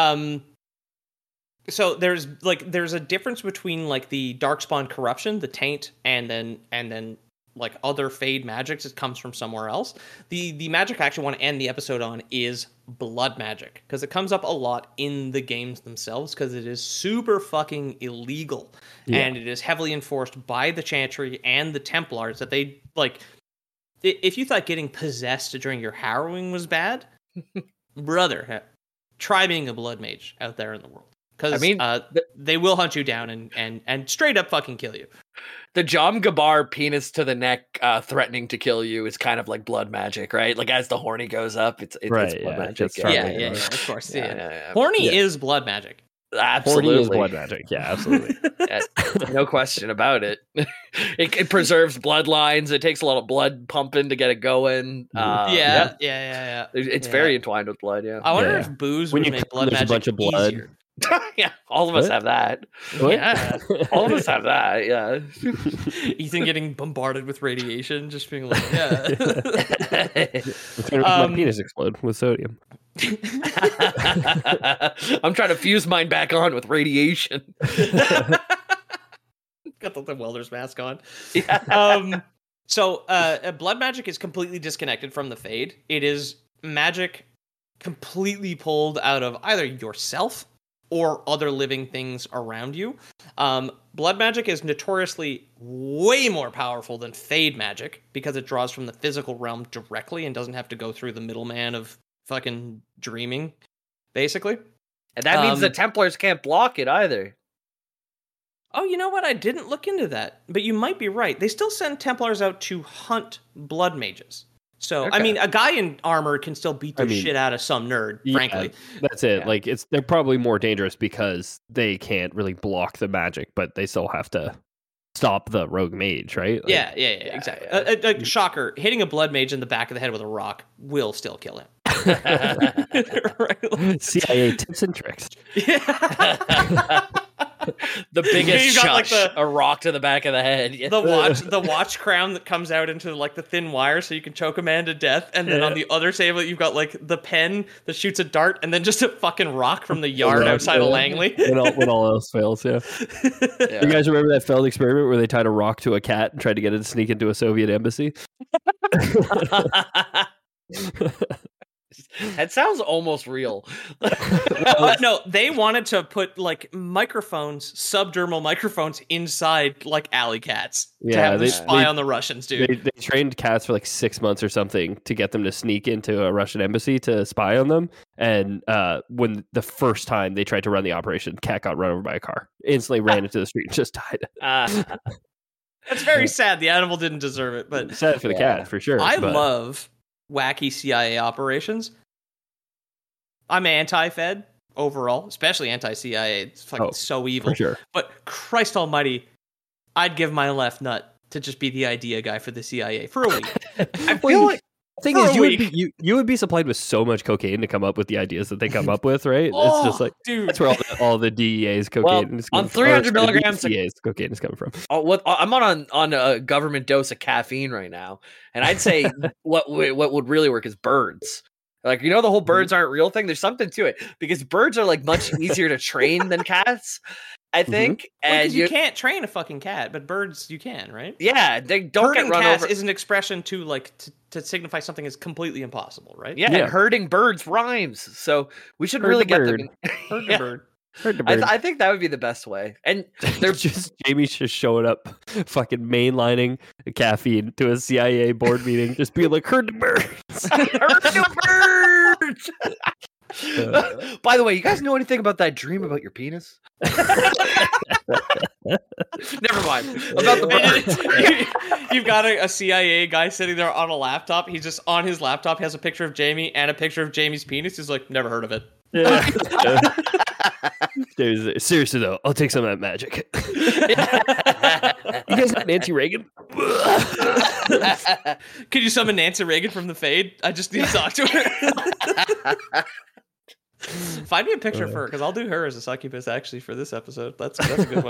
C: So there's a difference between like the Darkspawn corruption, the taint, and then like other Fade magics that comes from somewhere else. The magic I actually want to end the episode on is blood magic, because it comes up a lot in the games themselves, because it is super fucking illegal.
B: Yeah.
C: And it is heavily enforced by the Chantry and the Templars that they like. If you thought getting possessed during your harrowing was bad, brother, try being a blood mage out there in the world. Because
D: I mean,
C: they will hunt you down and straight up fucking kill you.
D: The Jom Gabar penis to the neck threatening to kill you is kind of like blood magic, right? Like as the horny goes up, it's
B: Right,
D: blood
B: yeah,
D: magic.
B: just
C: Yeah, of course.
D: Yeah.
C: Horny is blood magic.
D: Absolutely.
B: Horny is blood magic. Yeah, absolutely.
D: Yeah, no question about it. It preserves bloodlines. It takes a lot of blood pumping to get it going.
C: Yeah.
D: It's very entwined with blood. Yeah.
C: I wonder
B: Yeah.
C: if booze
B: When
C: would
B: you
C: make
B: come,
C: blood
B: there's a
C: magic
B: bunch of blood.
C: easier.
D: Yeah. All of us
B: What?
D: have that.
B: What?
C: Yeah.
D: All of us have that. Yeah.
C: Ethan getting bombarded with radiation, just being like, yeah.
B: It's gonna make my penis explode with sodium.
D: I'm trying to fuse mine back on with radiation.
C: Got the welder's mask on.
D: Yeah.
C: So blood magic is completely disconnected from the Fade. It is magic completely pulled out of either yourself or other living things around you. Blood magic is notoriously way more powerful than Fade magic because it draws from the physical realm directly and doesn't have to go through the middleman of fucking dreaming basically.
D: And that means the Templars can't block it either.
C: Oh, you know what? I didn't look into that, but you might be right. They still send Templars out to hunt blood mages. So,
D: Okay.
C: I mean, a guy in armor can still beat the shit out of some nerd, frankly.
B: That's it. Like, they're probably more dangerous because they can't really block the magic, but they still have to stop the rogue mage, right? Like,
C: Yeah, exactly. Shocker, hitting a blood mage in the back of the head with a rock will still kill him. Right?
B: CIA tips and tricks.
D: The biggest
C: You've got,
D: shush, a rock to the back of the head.
C: The watch crown that comes out into like the thin wire so you can choke a man to death, and then on the other table you've got like the pen that shoots a dart, and then just a fucking rock from the yard outside of Langley.
B: when all else fails, You guys remember that failed experiment where they tied a rock to a cat and tried to get it to sneak into a Soviet embassy?
D: That sounds almost real.
C: No, they wanted to put like subdermal microphones inside like alley cats to have them spy on the Russians, dude.
B: They trained cats for like 6 months or something to get them to sneak into a Russian embassy to spy on them. And when the first time they tried to run the operation, cat got run over by a car, instantly ran into the street and just died.
C: That's very sad. The animal didn't deserve it, but
B: sad for the cat for sure.
C: I love wacky CIA operations. I'm anti-Fed overall, especially anti-CIA. It's fucking so evil.
B: For sure.
C: But Christ almighty, I'd give my left nut to just be the idea guy for the CIA for a week.
B: I feel like the thing is, you would be supplied with so much cocaine to come up with the ideas that they come up with, right? It's just like,
C: dude,
B: that's where all the DEA's cocaine is
D: on 300 milligrams of
B: DEA's cocaine is coming from.
D: I'm on a government dose of caffeine right now, and I'd say what would really work is birds. Like, the whole birds aren't real thing. There's something to it because birds are like much easier to train than cats, I think.
C: And you can't train a fucking cat, but birds you can, right?
D: Yeah, they don't
C: herding
D: get run
C: cats
D: over.
C: Is an expression to signify something is completely impossible, right?
D: Yeah, and herding birds rhymes. So we should really get them.
C: Herd the bird.
D: I think that would be the best way. And
B: they're just Jamie's just showing up, fucking mainlining caffeine to a CIA board meeting, just being like, herd the birds.
D: Herd the birds. By the way, you guys know anything about that dream about your penis? Never mind. About the birds.
C: You've got a CIA guy sitting there on a laptop. He's just on his laptop, has a picture of Jamie and a picture of Jamie's penis. He's like, never heard of it.
B: Yeah. Seriously though, I'll take some of that magic. You guys got Nancy Reagan?
C: Could you summon Nancy Reagan from the Fade? I just need to talk to her. Find me a picture of her, because I'll do her as a succubus actually for this episode. That's a good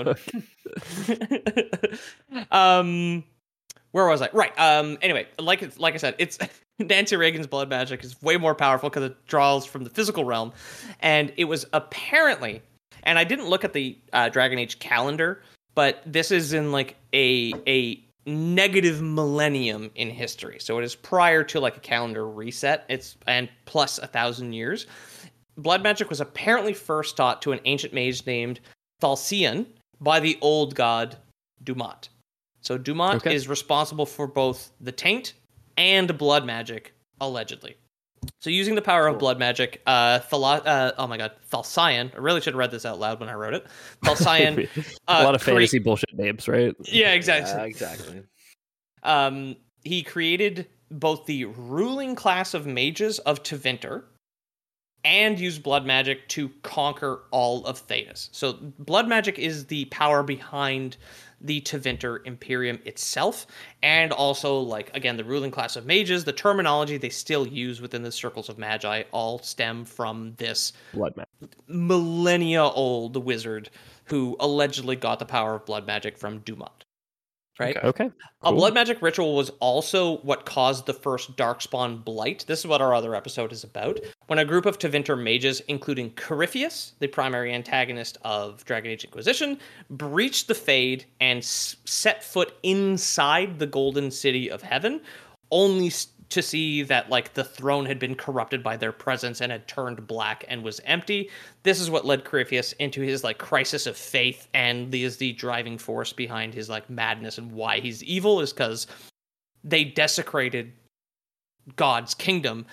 C: one. Where was I? Right. Anyway, like I said, it's Nancy Reagan's blood magic is way more powerful because it draws from the physical realm, and it was apparently, and I didn't look at the Dragon Age calendar, but this is in like a negative millennium in history, so it is prior to like a calendar reset. And plus 1,000 years. Blood magic was apparently first taught to an ancient mage named Thalcian by the old god Dumat. So Dumat is responsible for both the taint and blood magic, allegedly. So using the power of blood magic, Thalcian, I really should have read this out loud when I wrote it. Thalcian,
B: a lot of fantasy bullshit names, right?
C: Yeah, exactly.
D: Exactly.
C: He created both the ruling class of mages of Tevinter and used blood magic to conquer all of Thedas. So blood magic is the power behind the Tevinter Imperium itself, and also, like, again, the ruling class of mages. The terminology they still use within the circles of magi all stem from this
B: blood magic,
C: millennia-old wizard who allegedly got the power of blood magic from Dumat. Right?
B: Okay. Cool.
C: A blood magic ritual was also what caused the first Darkspawn Blight. This is what our other episode is about. When a group of Tevinter mages, including Corypheus, the primary antagonist of Dragon Age Inquisition, breached the Fade and set foot inside the Golden City of Heaven, only to see that, like, the throne had been corrupted by their presence and had turned black and was empty. This is what led Corypheus into his, like, crisis of faith, and is the driving force behind his, like, madness and why he's evil, is because they desecrated God's kingdom,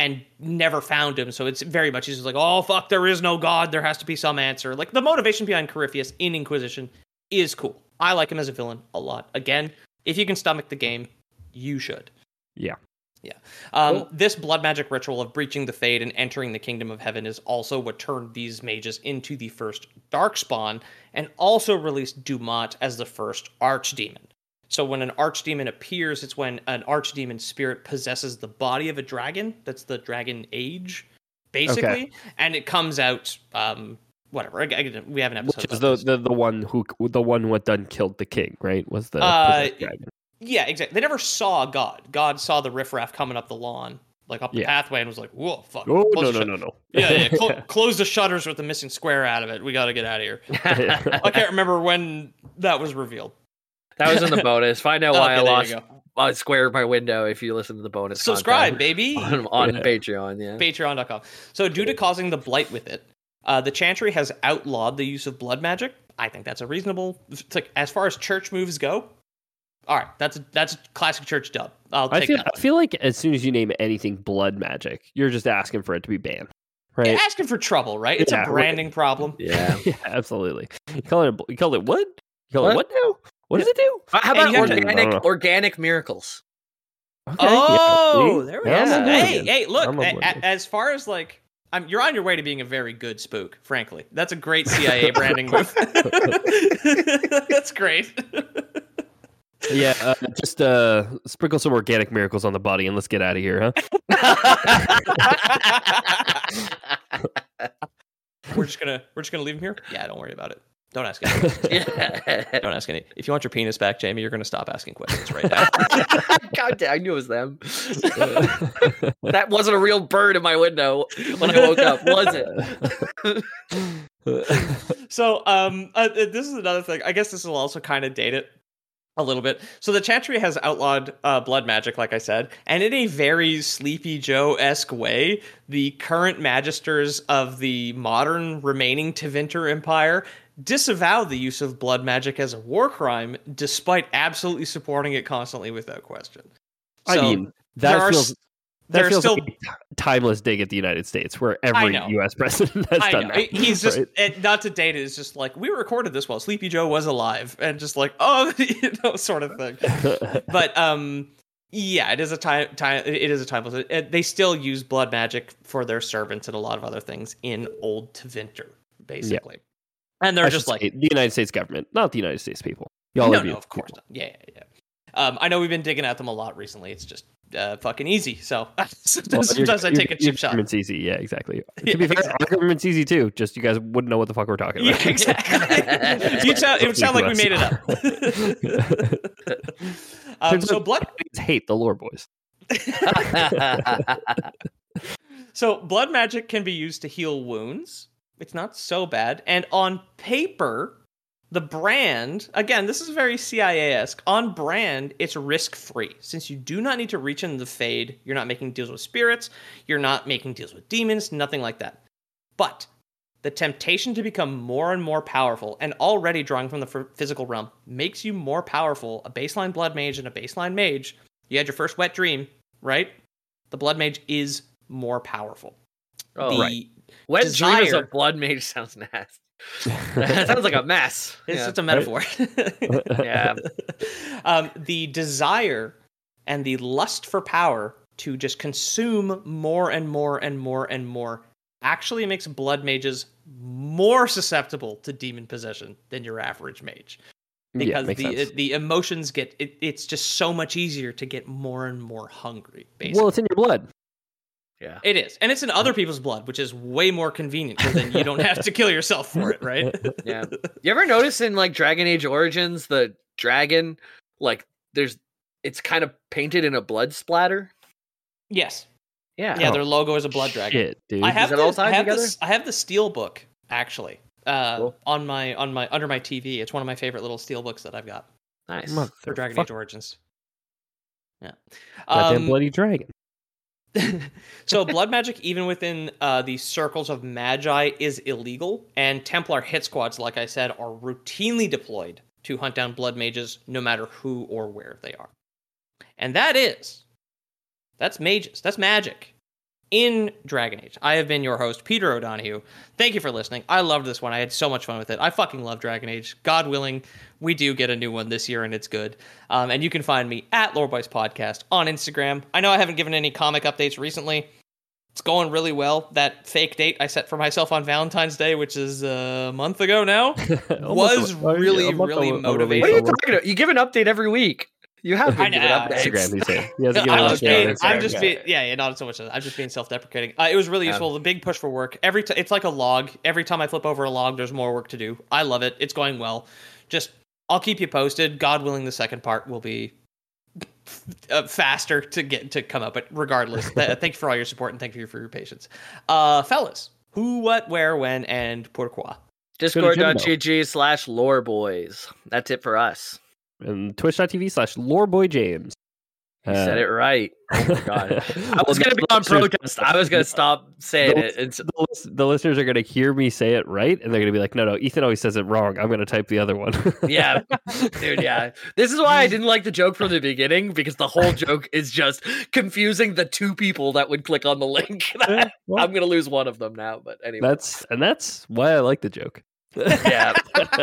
C: and never found him. So it's very much, he's just like, oh, fuck, there is no God. There has to be some answer. Like, the motivation behind Corypheus in Inquisition is cool. I like him as a villain a lot. Again, if you can stomach the game, you should.
B: Yeah.
C: Yeah.
D: Cool.
C: This blood magic ritual of breaching the Fade and entering the Kingdom of Heaven is also what turned these mages into the first Darkspawn, and also released Dumat as the first Archdemon. So when an Archdemon appears, it's when an Archdemon spirit possesses the body of a dragon. That's the Dragon Age, basically.
B: Okay.
C: And it comes out, whatever. We have an episode.
B: Which is
C: about this.
B: the one who done killed the king, right? Was the possessed dragon.
C: Yeah, exactly. They never saw God. God saw the riffraff coming up the lawn, like up the pathway, and was like, whoa, fuck.
B: Oh,
C: Close the
B: no.
C: Yeah. Close the shutters with the missing square out of it. We got to get out of here. I can't remember when that was revealed.
D: That was in the bonus. Find out why
C: Okay,
D: I
C: there
D: lost
C: you go.
D: a square of my window if you listen to the bonus.
C: Subscribe,
D: content
C: baby.
D: on Patreon. Yeah.
C: Patreon.com. So due to causing the blight with it, the Chantry has outlawed the use of blood magic. I think that's a reasonable, it's like, as far as church moves go. All right, that's a classic church dub. I
B: feel like as soon as you name anything blood magic, you're just asking for it to be banned, right?
C: You're asking for trouble, right? It's a branding problem.
D: Yeah.
B: Yeah, absolutely. You call it what? You call it what now? What does it do?
D: How about organic miracles?
B: Okay,
C: Oh, there we go.
B: Yeah.
C: Hey, look,
B: I'm on board.
C: as far as like, you're on your way to being a very good spook, frankly. That's a great CIA branding move. That's great.
B: Yeah, just sprinkle some organic miracles on the body and let's get out of here, huh?
C: We're just gonna leave him here. Yeah, don't worry about it. Don't ask any questions. Don't ask any. If you want your penis back, Jamie, you're gonna stop asking questions right now.
D: God damn, I knew it was them. That wasn't a real bird in my window when I woke up, was it?
C: So, this is another thing. I guess this will also kind of date it a little bit. So the Chantry has outlawed blood magic, like I said, and in a very Sleepy Joe-esque way, the current magisters of the modern remaining Tevinter Empire disavow the use of blood magic as a war crime, despite absolutely supporting it constantly without question.
B: I
C: So
B: mean, that feels
C: still
B: like a timeless dig at the United States, where every
C: know.
B: U.S. president has done that.
C: He's just
B: right?
C: not to date it. It's just like, we recorded this while Sleepy Joe was alive, and just like, sort of thing. But yeah, it is a it is a timeless. They still use blood magic for their servants and a lot of other things in Old Tevinter, basically. Yeah. And they're just like
B: the United States government, not the United States people. No,
C: of course not. Yeah. I know we've been digging at them a lot recently. It's just fucking easy. So sometimes I take a cheap shot.
B: Government's easy. Yeah, exactly. To be fair, our government's easy too. Just you guys wouldn't know what the fuck we're talking about.
C: Yeah, exactly. It would sound like we made it up. So blood
B: hate the lore boys.
C: So blood magic can be used to heal wounds. It's not so bad. And on paper, the brand, again, this is very CIA-esque. On brand, it's risk-free. Since you do not need to reach into the Fade, you're not making deals with spirits, you're not making deals with demons, nothing like that. But the temptation to become more and more powerful, and already drawing from the physical realm, makes you more powerful. A baseline blood mage and a baseline mage. You had your first wet dream, right? The blood mage is more powerful.
D: Oh, right. Wet dreams of blood mage sounds nasty. That sounds like a mess.
C: It's just a metaphor.
D: Yeah.
C: The desire and the lust for power to just consume more and more and more and more actually makes blood mages more susceptible to demon possession than your average mage. Because the emotions it's just so much easier to get more and more hungry, basically.
B: Well, it's in your blood.
D: Yeah.
C: It is. And it's in other people's blood, which is way more convenient because then you don't have to kill yourself for it, right?
D: Yeah. You ever notice in like Dragon Age Origins, the dragon, like it's kind of painted in a blood splatter?
C: Yes.
D: Yeah.
C: Yeah, their logo is a blood dragon.
B: Shit, dude.
C: I have
D: together?
C: I have the steel book, actually.
D: Cool.
C: On my under my TV. It's one of my favorite little steel books that I've got.
D: Nice.
C: For Dragon Age Origins. Yeah.
B: Goddamn bloody dragon.
C: So blood magic, even within the circles of magi, is illegal, and Templar hit squads, like I said, are routinely deployed to hunt down blood mages, no matter who or where they are. And that's mages. That's magic. in Dragon Age. I have been your host, Peter O'Donohue. Thank you for listening. I loved this one. I had so much fun with it. I fucking love Dragon Age. God willing, we do get a new one this year, and it's good. And you can find me at Loreboys Podcast on Instagram. I know I haven't given any comic updates recently. It's going really well. That fake date I set for myself on Valentine's Day, which is a month ago now, was really motivating.
D: What are you talking about? You give an update every week. You have been giving updates.
B: Instagram, he's saying. He hasn't given an update on Instagram.
C: I'm just being, not so much. I'm just being self-deprecating. It was really useful. The big push for work. It's like a log. Every time I flip over a log, there's more work to do. I love it. It's going well. I'll keep you posted. God willing, the second part will be faster to come up. But regardless, thank you for all your support and thank you for your patience, fellas. Who, what, where, when, and pourquoi?
D: Discord.gg/loreboys. That's it for us.
B: And twitch.tv/loreboyjames.
D: You said it right. Oh my god! I was going to be on protest. I was going to stop saying it.
B: The listeners are going to hear me say it right, and they're going to be like, "No, Ethan always says it wrong. I'm going to type the other one."
D: Yeah, dude. Yeah, this is why I didn't like the joke from the beginning, because the whole joke is just confusing the two people that would click on the link. I'm going to lose one of them now. But anyway,
B: that's why I like the joke.
D: Yeah.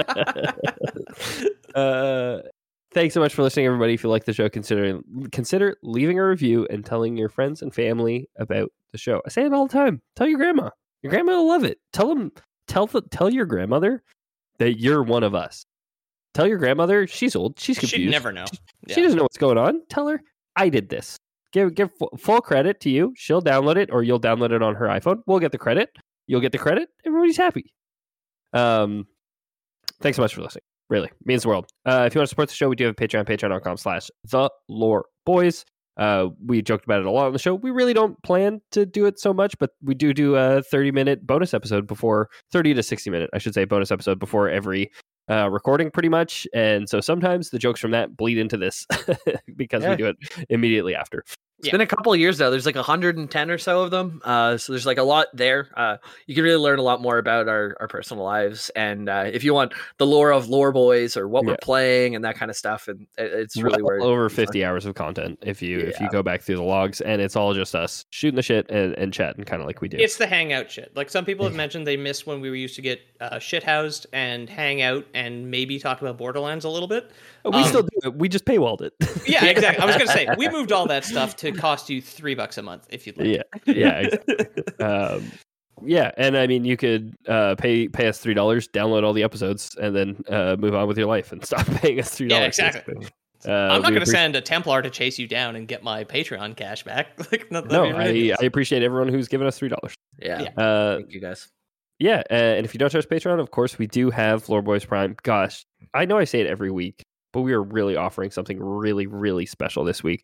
B: Thanks so much for listening, everybody. If you like the show, consider leaving a review and telling your friends and family about the show. I say it all the time. Tell your grandma. Your grandma will love it. Tell your grandmother that you're one of us. Tell your grandmother, she's old, she's confused.
C: She'd never know.
B: She doesn't know what's going on. Tell her I did this. Give full credit to you. She'll download it, or you'll download it on her iPhone. We'll get the credit. You'll get the credit. Everybody's happy. Thanks so much for listening. Really means the world. If you want to support the show, we do have a Patreon, patreon.com/theloreboys. We joked about it a lot on the show. We really don't plan to do it so much, but we do a 30-minute bonus episode before 30 to 60-minute, I should say, bonus episode before every recording, pretty much. And so sometimes the jokes from that bleed into this because we do it immediately after.
D: It's been a couple of years now. There's like 110 or so of them. So there's like a lot there. You can really learn a lot more about our personal lives. And if you want the lore of Lore Boys or what we're playing and that kind of stuff, and it's really
B: over 50 hours of content if you go back through the logs, and it's all just us shooting the shit and chatting kind of like we do.
C: It's the hangout shit. Like some people have mentioned they miss when we used to get shit housed and hang out and maybe talk about Borderlands a little bit.
B: We still do it. We just paywalled it.
C: Yeah, exactly. I was going to say, we moved all that stuff to cost you $3 a month if you'd like.
B: Yeah, exactly. And I mean, you could pay us $3, download all the episodes, and then move on with your life and stop paying us $3.
C: Yeah, exactly. I'm not going to send a Templar to chase you down and get my Patreon cash back.
B: I appreciate everyone who's given us $3.
D: Yeah. Thank you guys.
B: Yeah, and if you don't trust Patreon, of course, we do have Lore Boys Prime. Gosh, I know I say it every week, but we are really offering something really, really special this week.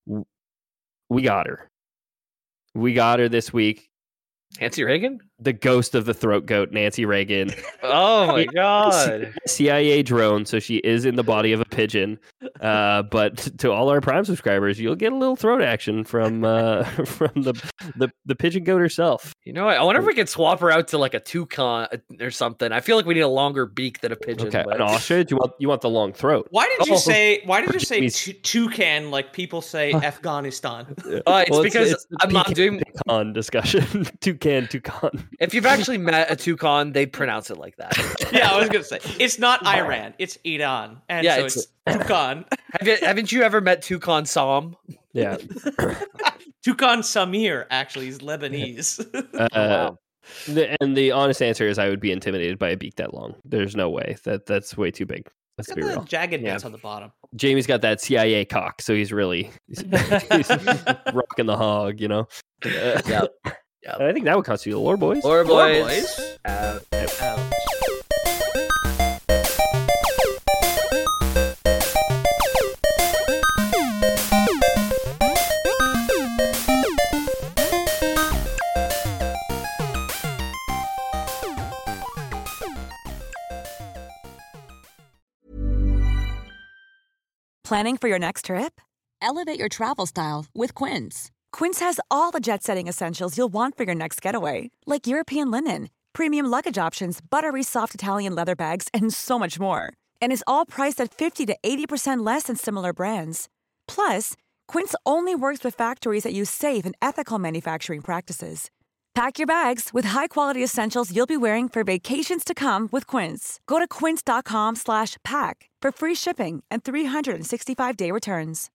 B: We got her. We got her this week.
D: Nancy Reagan?
B: The ghost of the throat goat, Nancy Reagan.
D: Oh my god.
B: CIA drone, so she is in the body of a pigeon. But to all our Prime subscribers, you'll get a little throat action from the pigeon goat herself.
D: You know what? I wonder if we could swap her out to like a toucan or something. I feel like we need a longer beak than a pigeon.
B: Okay, an ostrich? You want the long throat.
C: Why did you say toucan like people say Afghanistan?
D: Because I'm not doing
B: toucan discussion. Toucan.
D: If you've actually met a toucan, they pronounce it like that.
C: Yeah, I was gonna say it's not Iran, it's Iran, and so it's toucan.
D: Haven't you ever met Toucan Sam?
B: Yeah,
C: Toucan Samir actually is Lebanese.
D: Wow.
B: And the honest answer is I would be intimidated by a beak that long. There's no way that's way too big. Let's be real.
C: Jagged bits on the bottom.
B: Jamie's got that CIA cock, so he's rocking the hog, you know.
D: Yep.
B: And I think that would constitute the Lore Boys.
D: Lore Boys. Out.
G: Planning for your next trip? Elevate your travel style with Quince. Quince has all the jet-setting essentials you'll want for your next getaway, like European linen, premium luggage options, buttery soft Italian leather bags, and so much more. And is all priced at 50 to 80% less than similar brands. Plus, Quince only works with factories that use safe and ethical manufacturing practices. Pack your bags with high-quality essentials you'll be wearing for vacations to come with Quince. Go to quince.com/pack for free shipping and 365-day returns.